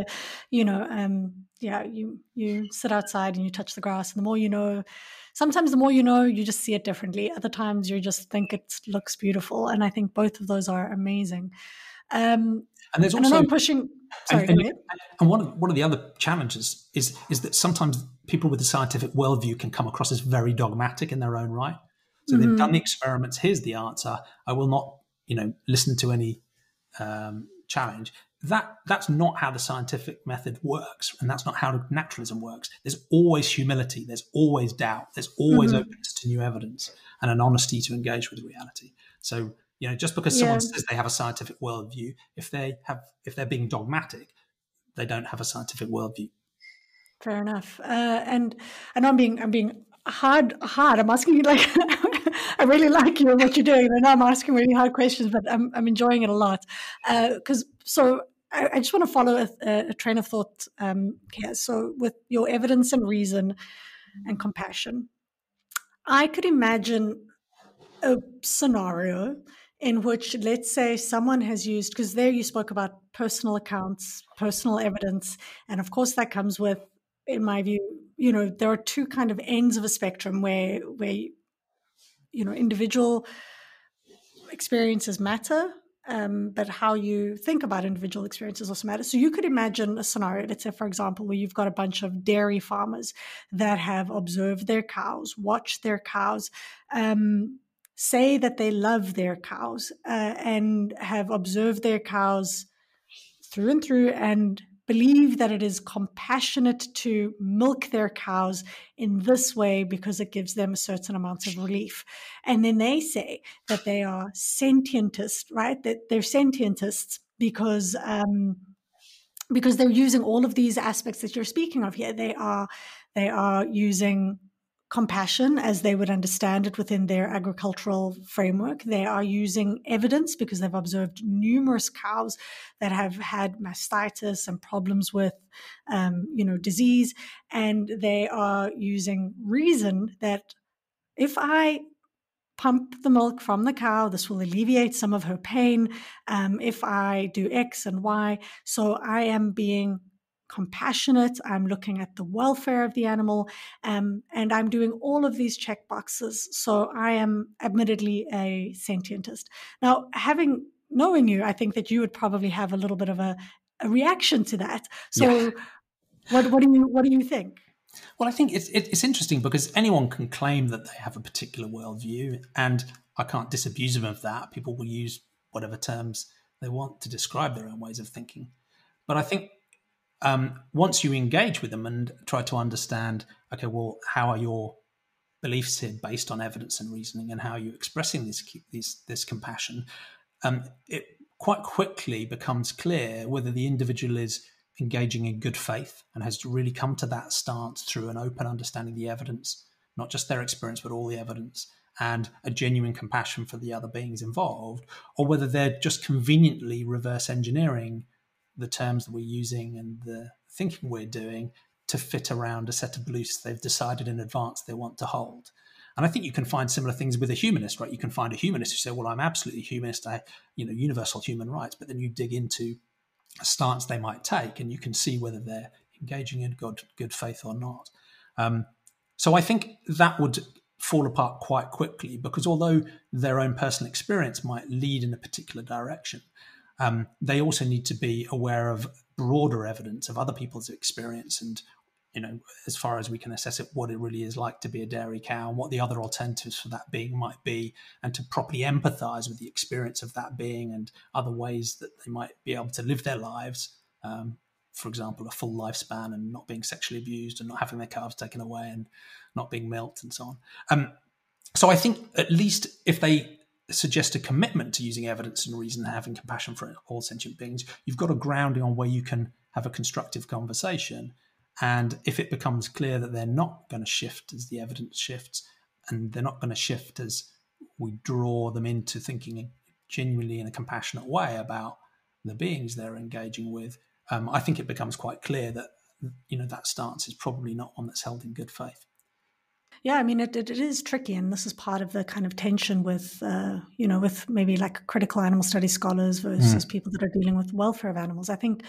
you sit outside and you touch the grass, and the more you know, sometimes the more you know, you just see it differently. Other times you just think it looks beautiful. And I think both of those are amazing. And there's also, and I'm pushing. Sorry, go ahead. And one of the other challenges is that sometimes people with a scientific worldview can come across as very dogmatic in their own right. So they've done the experiments. Here's the answer. I will not, listen to any challenge. That's not how the scientific method works, and that's not how naturalism works. There's always humility. There's always doubt. There's always openness to new evidence and an honesty to engage with reality. So, just because someone says they have a scientific worldview, if they're being dogmatic, they don't have a scientific worldview. Fair enough. And I'm being hard. I'm asking you like. I really like you and what you're doing. And I'm asking really hard questions, but I'm enjoying it a lot. I just want to follow a train of thought here. So with your evidence and reason and compassion, I could imagine a scenario in which, let's say, someone has used, because there you spoke about personal accounts, personal evidence, and of course that comes with, in my view, there are two kind of ends of a spectrum where individual experiences matter, but how you think about individual experiences also matters. So you could imagine a scenario, let's say, for example, where you've got a bunch of dairy farmers that have observed their cows, watched their cows, say that they love their cows, and have observed their cows through and through, and believe that it is compassionate to milk their cows in this way because it gives them a certain amount of relief. And then they say that they are sentientists, right? That they're sentientists because they're using all of these aspects that you're speaking of here. They are using compassion as they would understand it within their agricultural framework. They are using evidence because they've observed numerous cows that have had mastitis and problems with, disease. And they are using reason that if I pump the milk from the cow, this will alleviate some of her pain. If I do X and Y, so I am being compassionate, I'm looking at the welfare of the animal, and I'm doing all of these check boxes. So I am admittedly a sentientist. Now, knowing you, I think that you would probably have a little bit of a reaction to that. So what do you think? Well, I think it's interesting because anyone can claim that they have a particular worldview, and I can't disabuse them of that. People will use whatever terms they want to describe their own ways of thinking. But I think once you engage with them and try to understand, okay, well, how are your beliefs here based on evidence and reasoning, and how are you expressing this compassion, it quite quickly becomes clear whether the individual is engaging in good faith and has really come to that stance through an open understanding of the evidence, not just their experience, but all the evidence, and a genuine compassion for the other beings involved, or whether they're just conveniently reverse engineering the terms that we're using and the thinking we're doing to fit around a set of beliefs they've decided in advance they want to hold. And I think you can find similar things with a humanist, right? You can find a humanist who say, well, I'm absolutely humanist, universal human rights, but then you dig into a stance they might take and you can see whether they're engaging in good faith or not. So I think that would fall apart quite quickly, because although their own personal experience might lead in a particular direction, they also need to be aware of broader evidence of other people's experience and, as far as we can assess it, what it really is like to be a dairy cow and what the other alternatives for that being might be, and to properly empathize with the experience of that being and other ways that they might be able to live their lives for example, a full lifespan and not being sexually abused and not having their calves taken away and not being milked and so on. So I think at least if they suggest a commitment to using evidence and reason and having compassion for all sentient beings, you've got a grounding on where you can have a constructive conversation. And if it becomes clear that they're not going to shift as the evidence shifts, and they're not going to shift as we draw them into thinking genuinely in a compassionate way about the beings they're engaging with, I think it becomes quite clear that, that stance is probably not one that's held in good faith. Yeah, I mean, it is tricky, and this is part of the kind of tension with, with maybe like critical animal studies scholars versus people that are dealing with welfare of animals. I think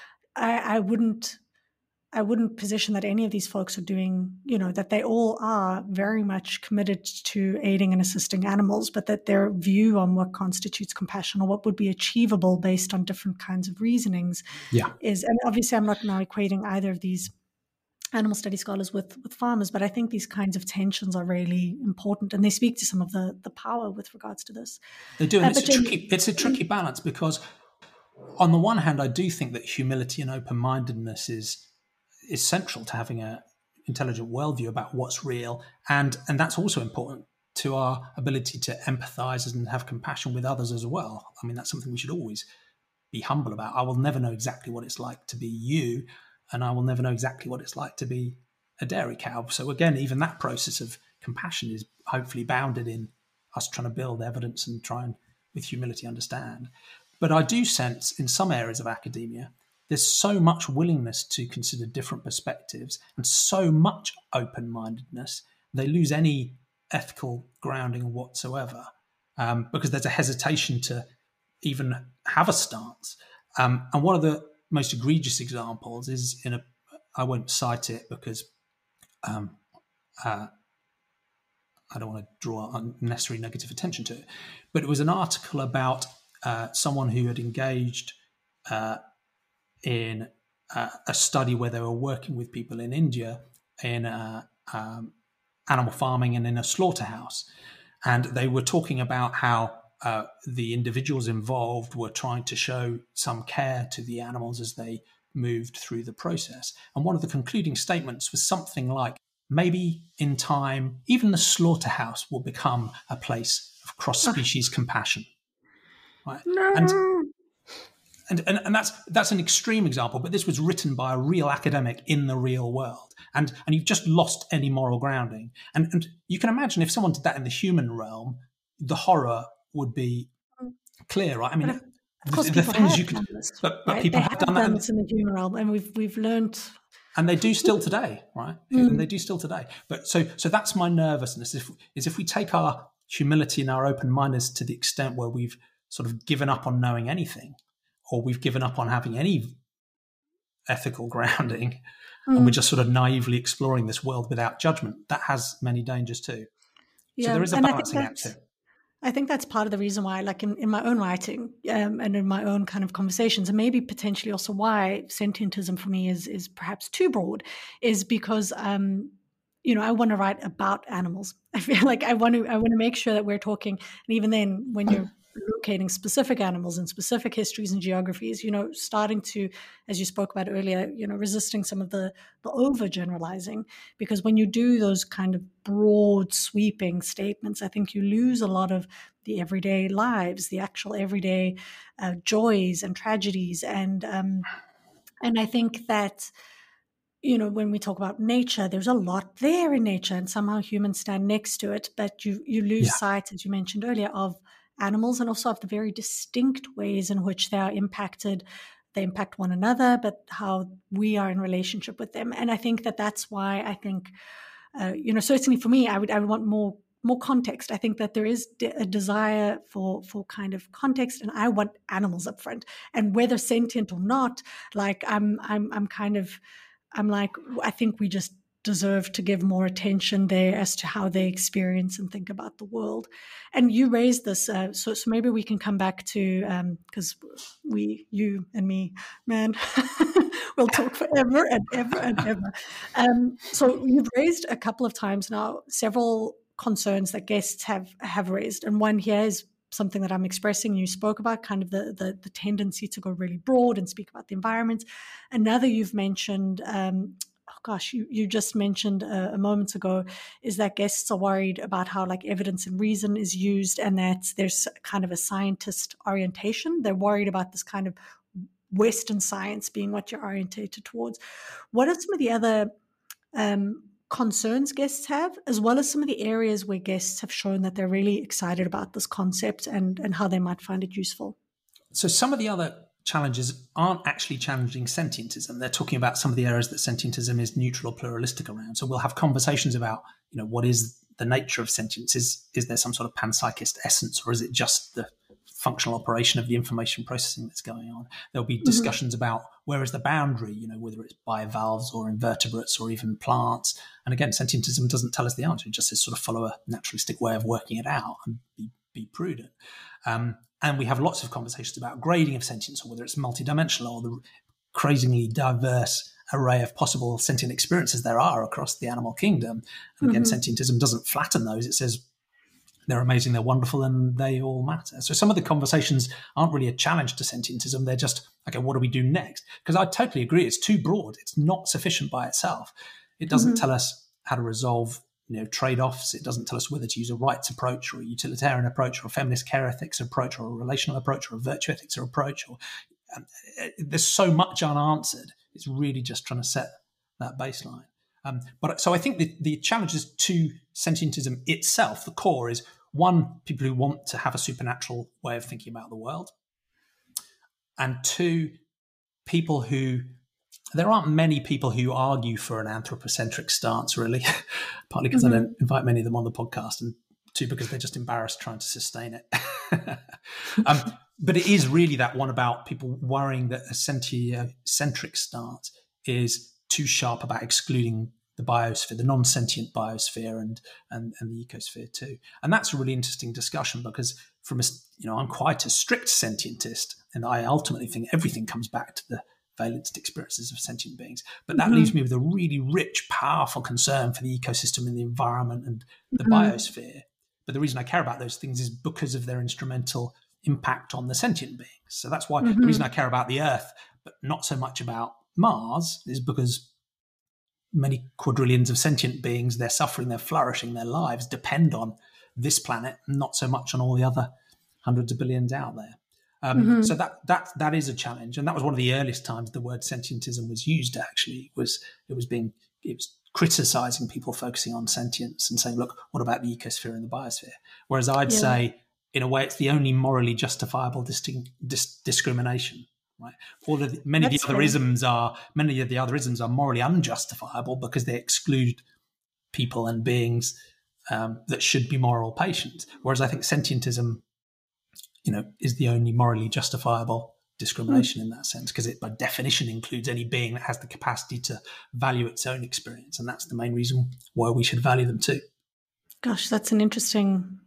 I wouldn't position that any of these folks are doing, that they all are very much committed to aiding and assisting animals, but that their view on what constitutes compassion or what would be achievable based on different kinds of reasonings is, and obviously I'm not now equating either of these animal study scholars with farmers, but I think these kinds of tensions are really important, and they speak to some of the power with regards to this. They do, and it's a tricky balance, because on the one hand, I do think that humility and open-mindedness is central to having an intelligent worldview about what's real, and that's also important to our ability to empathize and have compassion with others as well. I mean, that's something we should always be humble about. I will never know exactly what it's like to be you, and I will never know exactly what it's like to be a dairy cow. So again, even that process of compassion is hopefully bounded in us trying to build evidence and try and, with humility, understand. But I do sense in some areas of academia, there's so much willingness to consider different perspectives and so much open-mindedness, they lose any ethical grounding whatsoever, because there's a hesitation to even have a stance. And one of the most egregious examples is I won't cite it because I don't want to draw unnecessary negative attention to it, but it was an article about someone who had engaged in a study where they were working with people in India in animal farming and in a slaughterhouse. And they were talking about how the individuals involved were trying to show some care to the animals as they moved through the process. And one of the concluding statements was something like, maybe in time, even the slaughterhouse will become a place of cross-species compassion. Right? No. And that's an extreme example, but this was written by a real academic in the real world. And you've just lost any moral grounding. And you can imagine if someone did that in the human realm, the horror would be clear, right? I mean, of course, the things you could, but right? People have done that in the human realm, and we've learned, and they do still today, right? And they do still today. But so that's my nervousness. If we take our humility and our open-mindedness to the extent where we've sort of given up on knowing anything, or we've given up on having any ethical grounding, and we're just sort of naively exploring this world without judgment, that has many dangers too. So there is a balancing act too. I think that's part of the reason why, like in my own writing and in my own kind of conversations, and maybe potentially also why sentientism for me is perhaps too broad, is because I want to write about animals. I feel like I want to make sure that we're talking, and even then, when you're locating specific animals and specific histories and geographies, starting to, as you spoke about earlier, resisting some of the overgeneralizing, because when you do those kind of broad sweeping statements, I think you lose a lot of the everyday lives, the actual everyday joys and tragedies. And I think that, when we talk about nature, there's a lot there in nature, and somehow humans stand next to it, but you lose sight, as you mentioned earlier, of animals, and also of the very distinct ways in which they are impacted. They impact one another, but how we are in relationship with them. And I think that's why I think, certainly for me, I would want more context. I think that there is a desire for kind of context, and I want animals up front. And whether sentient or not, like I think we just deserve to give more attention there as to how they experience and think about the world. And you raised this, so maybe we can come back to, because you and me, man, we'll talk forever and ever and ever. So you've raised a couple of times now several concerns that guests have raised, and one here is something that I'm expressing. You spoke about kind of the tendency to go really broad and speak about the environment. Another you've mentioned, you just mentioned a moment ago, is that guests are worried about how like evidence and reason is used, and that there's kind of a scientist orientation. They're worried about this kind of Western science being what you're orientated towards. What are some of the other concerns guests have, as well as some of the areas where guests have shown that they're really excited about this concept and how they might find it useful? So some of the other challenges aren't actually challenging sentientism. They're talking about some of the areas that sentientism is neutral or pluralistic around. So we'll have conversations about, what is the nature of sentience? Is there some sort of panpsychist essence, or is it just the functional operation of the information processing that's going on? There'll be discussions about where is the boundary, whether it's bivalves or invertebrates or even plants. And again, sentientism doesn't tell us the answer. It just says sort of follow a naturalistic way of working it out and be prudent. And we have lots of conversations about grading of sentience, or whether it's multidimensional, or the crazily diverse array of possible sentient experiences there are across the animal kingdom. And again, sentientism doesn't flatten those. It says they're amazing, they're wonderful, and they all matter. So some of the conversations aren't really a challenge to sentientism. They're just, okay, what do we do next? Because I totally agree. It's too broad. It's not sufficient by itself. It doesn't tell us how to resolve trade-offs. It doesn't tell us whether to use a rights approach or a utilitarian approach or a feminist care ethics approach or a relational approach or a virtue ethics approach. There's so much unanswered. It's really just trying to set that baseline. So I think the challenges to sentientism itself, the core is, one, people who want to have a supernatural way of thinking about the world. And two, there aren't many people who argue for an anthropocentric stance, really, partly because I don't invite many of them on the podcast, and two, because they're just embarrassed trying to sustain it. But it is really that one about people worrying that a sentient-centric stance is too sharp about excluding the biosphere, the non-sentient biosphere, and the ecosphere too. And that's a really interesting discussion, because I'm quite a strict sentientist, and I ultimately think everything comes back to the valenced experiences of sentient beings. But that leaves me with a really rich, powerful concern for the ecosystem and the environment and the biosphere. But the reason I care about those things is because of their instrumental impact on the sentient beings. So that's why the reason I care about the Earth, but not so much about Mars, is because many quadrillions of sentient beings, their suffering, their flourishing, their lives depend on this planet, not so much on all the other hundreds of billions out there. So that is a challenge, and that was one of the earliest times the word sentientism was used. Actually, it was criticizing people focusing on sentience and saying, "Look, what about the ecosphere and the biosphere?" Whereas I'd say, in a way, it's the only morally justifiable discrimination. Right? Many of the other isms are morally unjustifiable because they exclude people and beings that should be moral patients. Whereas I think sentientism, is the only morally justifiable discrimination in that sense, because it by definition includes any being that has the capacity to value its own experience, and that's the main reason why we should value them too. Gosh, that's an interesting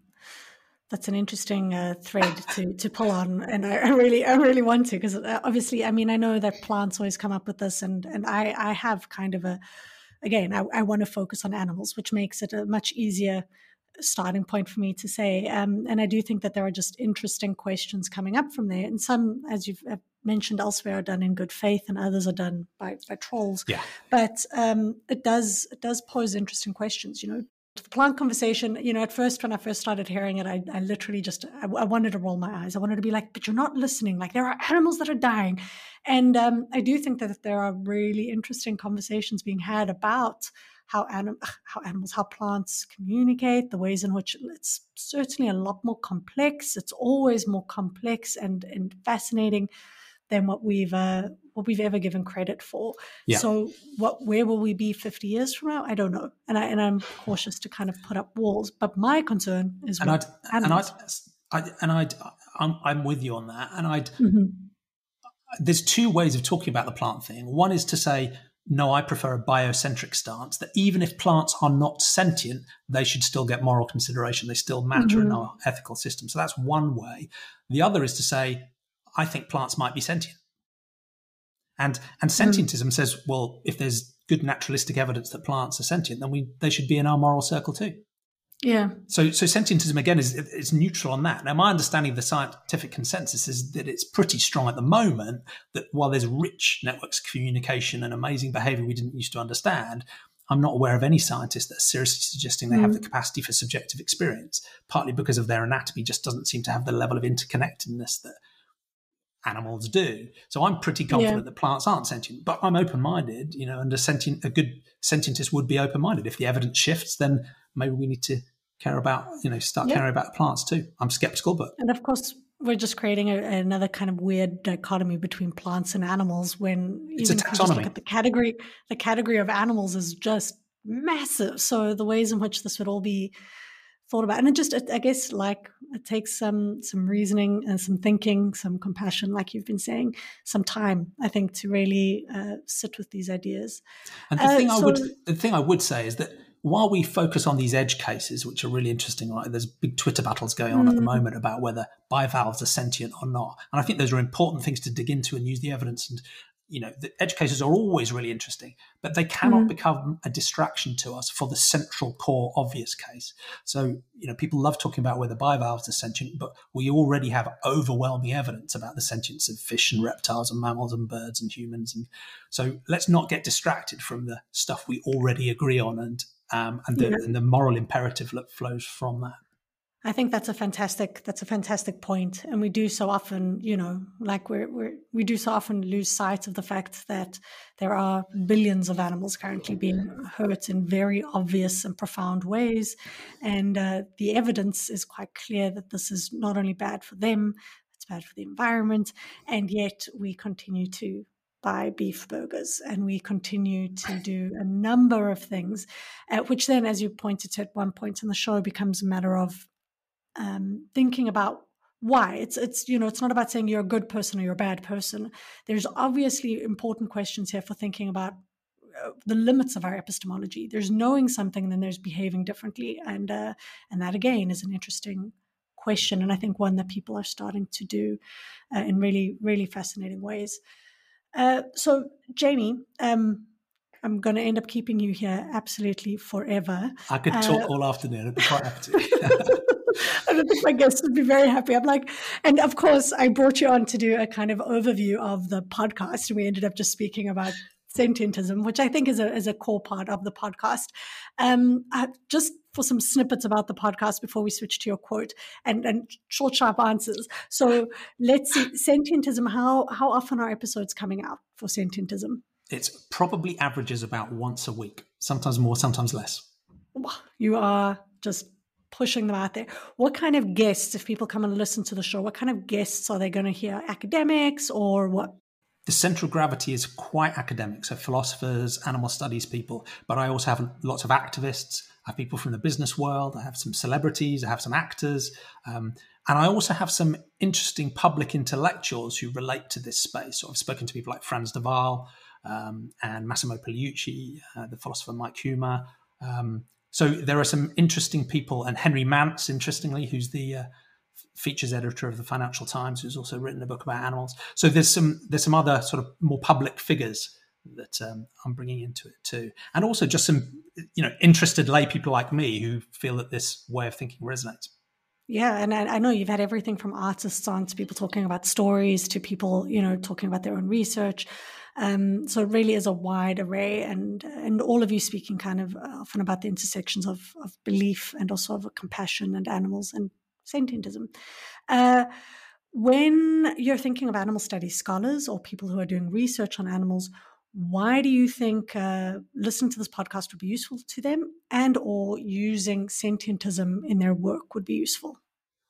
thread to pull on, and I really want to, because obviously, I know that plants always come up with this, and I have kind of I want to focus on animals, which makes it a much easier starting point for me to say, and I do think that there are just interesting questions coming up from there, and some, as you've mentioned elsewhere, are done in good faith, and others are done by trolls. Yeah. But it does pose interesting questions. The plant conversation, at first, when I first started hearing it, I literally I wanted to roll my eyes. I wanted to be like, but you're not listening. Like, there are animals that are dying. And I do think that there are really interesting conversations being had about how plants communicate, the ways in which it's certainly a lot more complex. It's always more complex and fascinating than what we've ever given credit for. Yeah. So where will we be 50 years from now? I don't know. And I'm cautious to kind of put up walls. But my concern is I'm with you on that. And there's two ways of talking about the plant thing. One is to say, no, I prefer a biocentric stance, that even if plants are not sentient, they should still get moral consideration. They still matter in our ethical system. So that's one way. The other is to say, I think plants might be sentient. And sentientism says, well, if there's good naturalistic evidence that plants are sentient, then they should be in our moral circle too. Yeah. So sentientism, again, is neutral on that. Now, my understanding of the scientific consensus is that it's pretty strong at the moment, that while there's rich networks of communication and amazing behavior we didn't used to understand, I'm not aware of any scientists that are seriously suggesting they have the capacity for subjective experience, partly because of their anatomy just doesn't seem to have the level of interconnectedness that animals do. So I'm pretty confident that plants aren't sentient, but I'm open-minded, and a good sentientist would be open-minded. If the evidence shifts, then maybe we need to care about, caring about plants too. I'm skeptical, but... And of course, we're just creating another kind of weird dichotomy between plants and animals when it's even if you just look at the category of animals is just massive. So the ways in which this would all be thought about, and I guess it takes some reasoning and some thinking, some compassion, like you've been saying, some time, I think, to really sit with these ideas. And the thing I would say is that while we focus on these edge cases, which are really interesting, right? There's big Twitter battles going on at the moment about whether bivalves are sentient or not. And I think those are important things to dig into and use the evidence. And, the edge cases are always really interesting, but they cannot become a distraction to us for the central core obvious case. So, people love talking about whether bivalves are sentient, but we already have overwhelming evidence about the sentience of fish and reptiles and mammals and birds and humans. And so let's not get distracted from the stuff we already agree on and the moral imperative that flows from that. I think that's a fantastic point, and we do so often, we do so often lose sight of the fact that there are billions of animals currently being hurt in very obvious and profound ways, and the evidence is quite clear that this is not only bad for them, it's bad for the environment, and yet we continue to buy beef burgers and we continue to do a number of things, which then, as you pointed to at one point in the show, becomes a matter of thinking about why. It's not about saying you're a good person or you're a bad person. There's obviously important questions here for thinking about the limits of our epistemology. There's knowing something and then there's behaving differently, and that again is an interesting question, and I think one that people are starting to do in really, really fascinating ways. So, Jamie, I'm going to end up keeping you here absolutely forever. I could talk all afternoon. I'd be quite happy to. I don't think my guests would be very happy. And of course, I brought you on to do a kind of overview of the podcast. And we ended up just speaking about sentientism, which I think is a core part of the podcast. Just for some snippets about the podcast before we switch to your quote and short, sharp answers. So let's see, sentientism, how often are episodes coming out for sentientism? It's probably averages about once a week, sometimes more, sometimes less. You are just pushing them out there. What kind of guests, if people come and listen to the show, what kind of guests are they going to hear? Academics or what? The central gravity is quite academic, so philosophers, animal studies people, but I also have lots of activists. I have people from the business world. I have some celebrities. I have some actors. And I also have some interesting public intellectuals who relate to this space. So I've spoken to people like Frans de Waal and Massimo Pigliucci, the philosopher Mike Humer. So there are some interesting people, and Henry Mance, interestingly, who's the features editor of the Financial Times, who's also written a book about animals. So there's some other sort of more public figures that I'm bringing into it too, and also just some interested lay people like me who feel that this way of thinking resonates. Yeah, and I know you've had everything from artists on to people talking about stories to people talking about their own research. So it really is a wide array, and all of you speaking kind of often about the intersections of belief and also of compassion and animals and sentientism. When you're thinking of animal studies scholars or people who are doing research on animals, why do you think listening to this podcast would be useful to them, and or using sentientism in their work would be useful?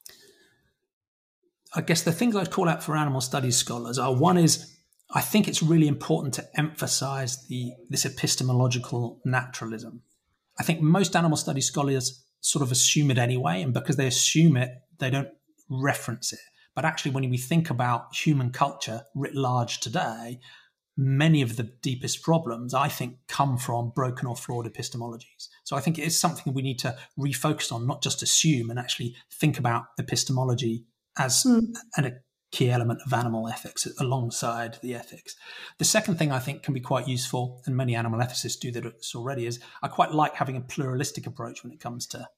I guess the things I'd call out for animal studies scholars are, one is, I think it's really important to emphasize this epistemological naturalism. I think most animal studies scholars sort of assume it anyway, and because they assume it, they don't reference it. But actually, when we think about human culture writ large today, many of the deepest problems, I think, come from broken or flawed epistemologies. So I think it is something we need to refocus on, not just assume, and actually think about epistemology as a key element of animal ethics alongside the ethics. The second thing I think can be quite useful, and many animal ethicists do this already, is I quite like having a pluralistic approach when it comes to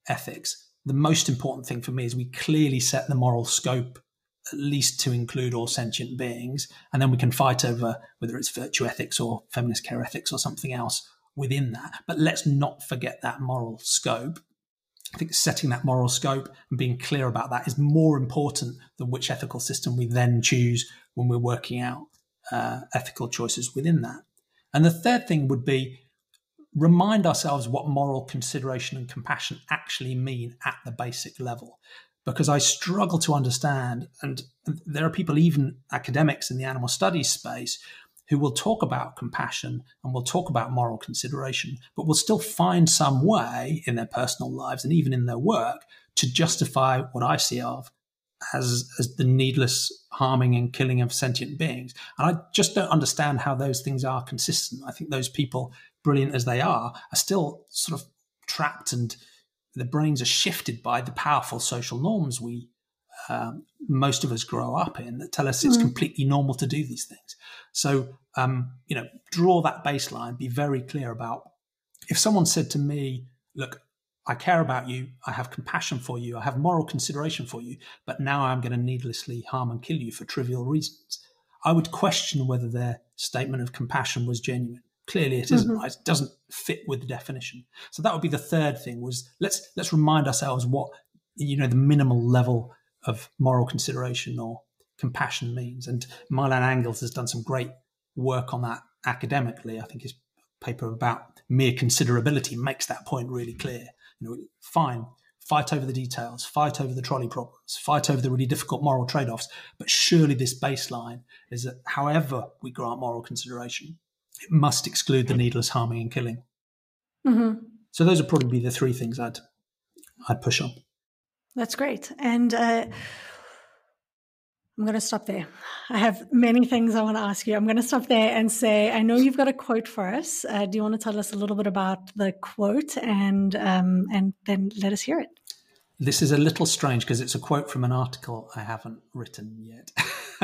ethics, the most important thing for me is we clearly set the moral scope at least to include all sentient beings, and then we can fight over whether it's virtue ethics or feminist care ethics or something else within that. But let's not forget that moral scope. I think setting that moral scope and being clear about that is more important than which ethical system we then choose when we're working out ethical choices within that. And the third thing would be remind ourselves what moral consideration and compassion actually mean at the basic level. Because I struggle to understand, and there are people, even academics in the animal studies space, who will talk about compassion and will talk about moral consideration, but will still find some way in their personal lives and even in their work to justify what I see of as the needless harming and killing of sentient beings. And I just don't understand how those things are consistent. I think those people, brilliant as they are still sort of trapped, and their brains are shifted by the powerful social norms we most of us grow up in that tell us it's completely normal to do these things. So, draw that baseline, be very clear about, if someone said to me, look, I care about you, I have compassion for you, I have moral consideration for you, but now I'm going to needlessly harm and kill you for trivial reasons, I would question whether their statement of compassion was genuine. Clearly it isn't, right? It doesn't fit with the definition. So that would be the third thing, was let's remind ourselves what, the minimal level of moral consideration or compassion means. And Milan Angels has done some great work on that academically. I think his paper about mere considerability makes that point really clear. Fine, fight over the details, fight over the trolley problems, fight over the really difficult moral trade-offs, but surely this baseline is that however we grant moral consideration, it must exclude the needless harming and killing. So those would probably be the three things I'd push on. That's great. And I'm going to stop there. I have many things I want to ask you. I'm going to stop there and say, I know you've got a quote for us. Do you want to tell us a little bit about the quote and then let us hear it? This is a little strange because it's a quote from an article I haven't written yet.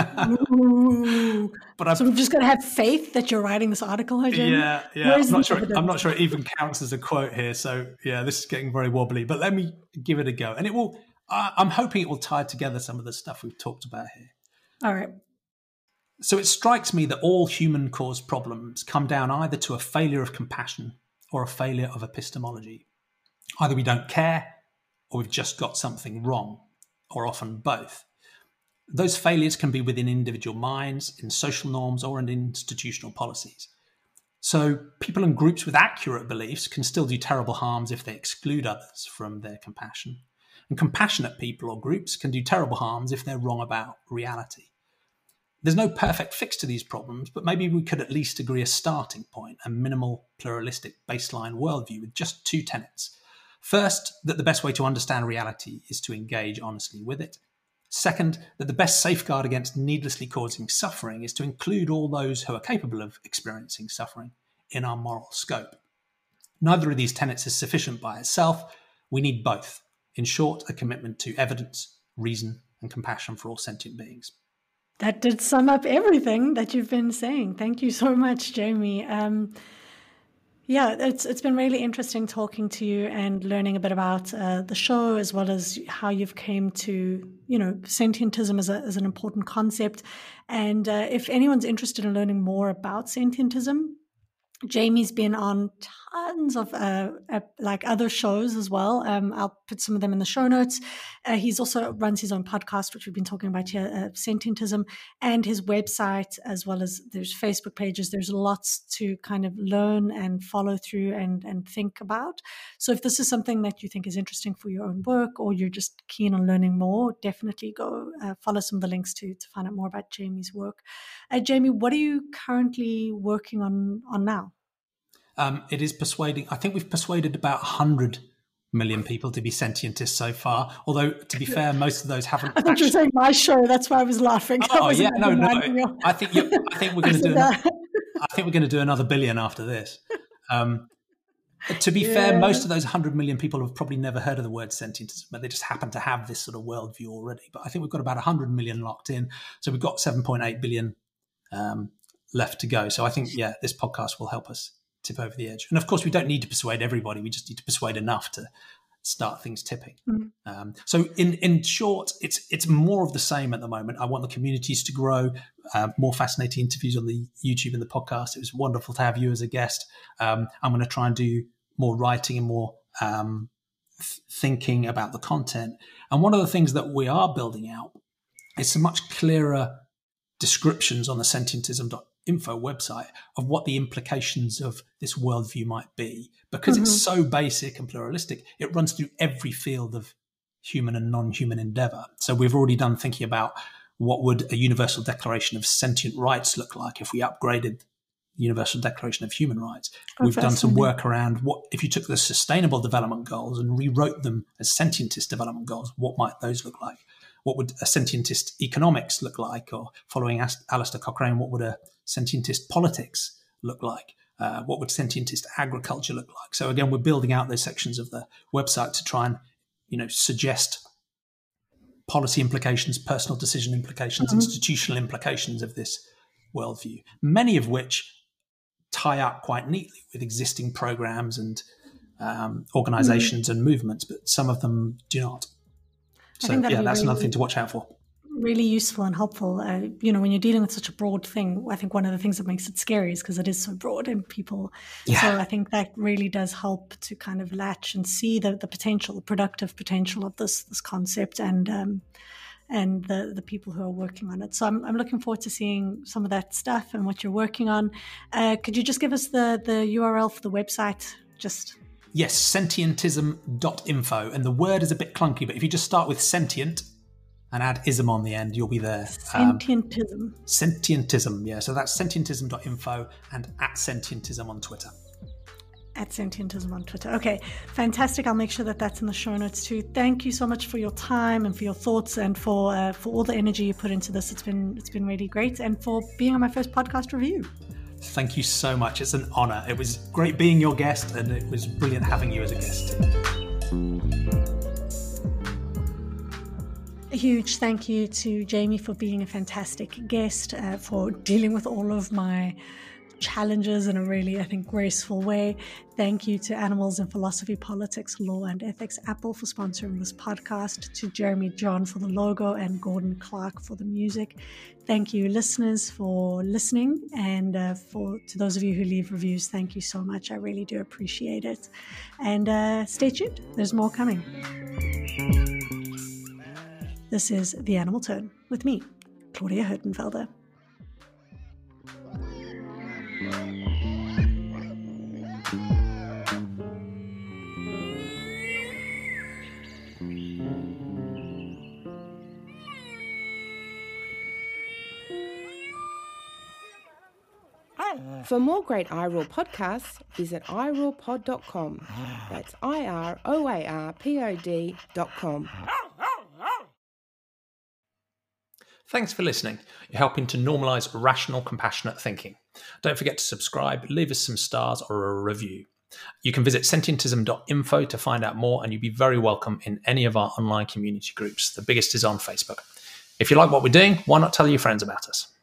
But so we've just got to have faith that you're writing this article, Jamie? Yeah. I'm not sure it even counts as a quote here. So yeah, this is getting very wobbly. But let me give it a go, and it will. I'm hoping it will tie together some of the stuff we've talked about here. All right. So it strikes me that all human-caused problems come down either to a failure of compassion or a failure of epistemology. Either we don't care, or we've just got something wrong, or often both. Those failures can be within individual minds, in social norms, or in institutional policies. So people and groups with accurate beliefs can still do terrible harms if they exclude others from their compassion. And compassionate people or groups can do terrible harms if they're wrong about reality. There's no perfect fix to these problems, but maybe we could at least agree a starting point, a minimal pluralistic baseline worldview with just two tenets. First, that the best way to understand reality is to engage honestly with it. Second, that the best safeguard against needlessly causing suffering is to include all those who are capable of experiencing suffering in our moral scope. Neither of these tenets is sufficient by itself. We need both. In short, a commitment to evidence, reason, and compassion for all sentient beings. That did sum up everything that you've been saying. Thank you so much, Jamie. It's been really interesting talking to you and learning a bit about the show, as well as how you've came to, sentientism as an important concept. And if anyone's interested in learning more about sentientism, Jamie's been on tons of other shows as well. I'll put some of them in the show notes. He's also runs his own podcast, which we've been talking about here, Sentientism, and his website, as well as there's Facebook pages. There's lots to kind of learn and follow through and think about. So if this is something that you think is interesting for your own work, or you're just keen on learning more, definitely go follow some of the links to find out more about Jamie's work. Jamie, what are you currently working on now? It is persuading. I think we've persuaded about 100 million people to be sentientists so far. Although, to be fair, most of those haven't. I thought you were saying my show. That's why I was laughing. Oh yeah, no. I think we're going to do. I think we're going to do another billion after this. To be fair, most of those 100 million people have probably never heard of the word sentientism, but they just happen to have this sort of worldview already. But I think we've got about 100 million locked in, so we've got 7.8 billion left to go. So I think this podcast will help us tip over the edge. And of course, we don't need to persuade everybody. We just need to persuade enough start things tipping. Mm. So in short, it's more of the same at the moment. I want the communities to grow, more fascinating interviews on the YouTube and the podcast. It was wonderful to have you as a guest. I'm going to try and do more writing and more thinking about the content. And one of the things that we are building out is some much clearer descriptions on the sentientism.info website of what the implications of this worldview might be. Because it's so basic and pluralistic, it runs through every field of human and non-human endeavor. So we've already done thinking about what would a universal declaration of sentient rights look like if we upgraded the Universal Declaration of Human Rights. We've done some work around what if you took the Sustainable Development Goals and rewrote them as sentientist development goals, what might those look like? What would a sentientist economics look like? Or following Alistair Cochrane, what would a sentientist politics look like? What would sentientist agriculture look like? So again, we're building out those sections of the website to try and, suggest policy implications, personal decision implications, institutional implications of this worldview, many of which tie up quite neatly with existing programs and organizations and movements, but some of them do not. So that's another thing to watch out for. Really useful and helpful. When you're dealing with such a broad thing, I think one of the things that makes it scary is because it is so broad and people. Yeah. So I think that really does help to kind of latch and see the potential, the productive potential of this concept and the people who are working on it. So I'm looking forward to seeing some of that stuff and what you're working on. Could you just give us the URL for the website? Yes, sentientism.info. And the word is a bit clunky, but if you just start with sentient and add ism on the end, you'll be there. Sentientism. Sentientism, yeah. So that's sentientism.info and @sentientism on Twitter. @sentientism on Twitter. Okay, fantastic. I'll make sure that that's in the show notes too. Thank you so much for your time and for your thoughts and for all the energy you put into this. It's been really great, and for being on my first podcast review. Thank you so much. It's an honor. It was great being your guest, and it was brilliant having you as a guest too. A huge thank you to Jamie for being a fantastic guest, for dealing with all of my challenges in a really, I think, graceful way. Thank you to Animals in Philosophy, Politics, Law and Ethics, Apple, for sponsoring this podcast, to Jeremy John for the logo, and Gordon Clark for the music. Thank you, listeners, for listening, and to those of you who leave reviews, thank you so much. I really do appreciate it. And stay tuned. There's more coming. This is The Animal Turn with me, Claudia Hertenfelder. For more great iRaw podcasts, visit irawpod.com. That's iroarpod.com. Thanks for listening. You're helping to normalise rational, compassionate thinking. Don't forget to subscribe, leave us some stars or a review. You can visit sentientism.info to find out more, and you'll be very welcome in any of our online community groups. The biggest is on Facebook. If you like what we're doing, why not tell your friends about us?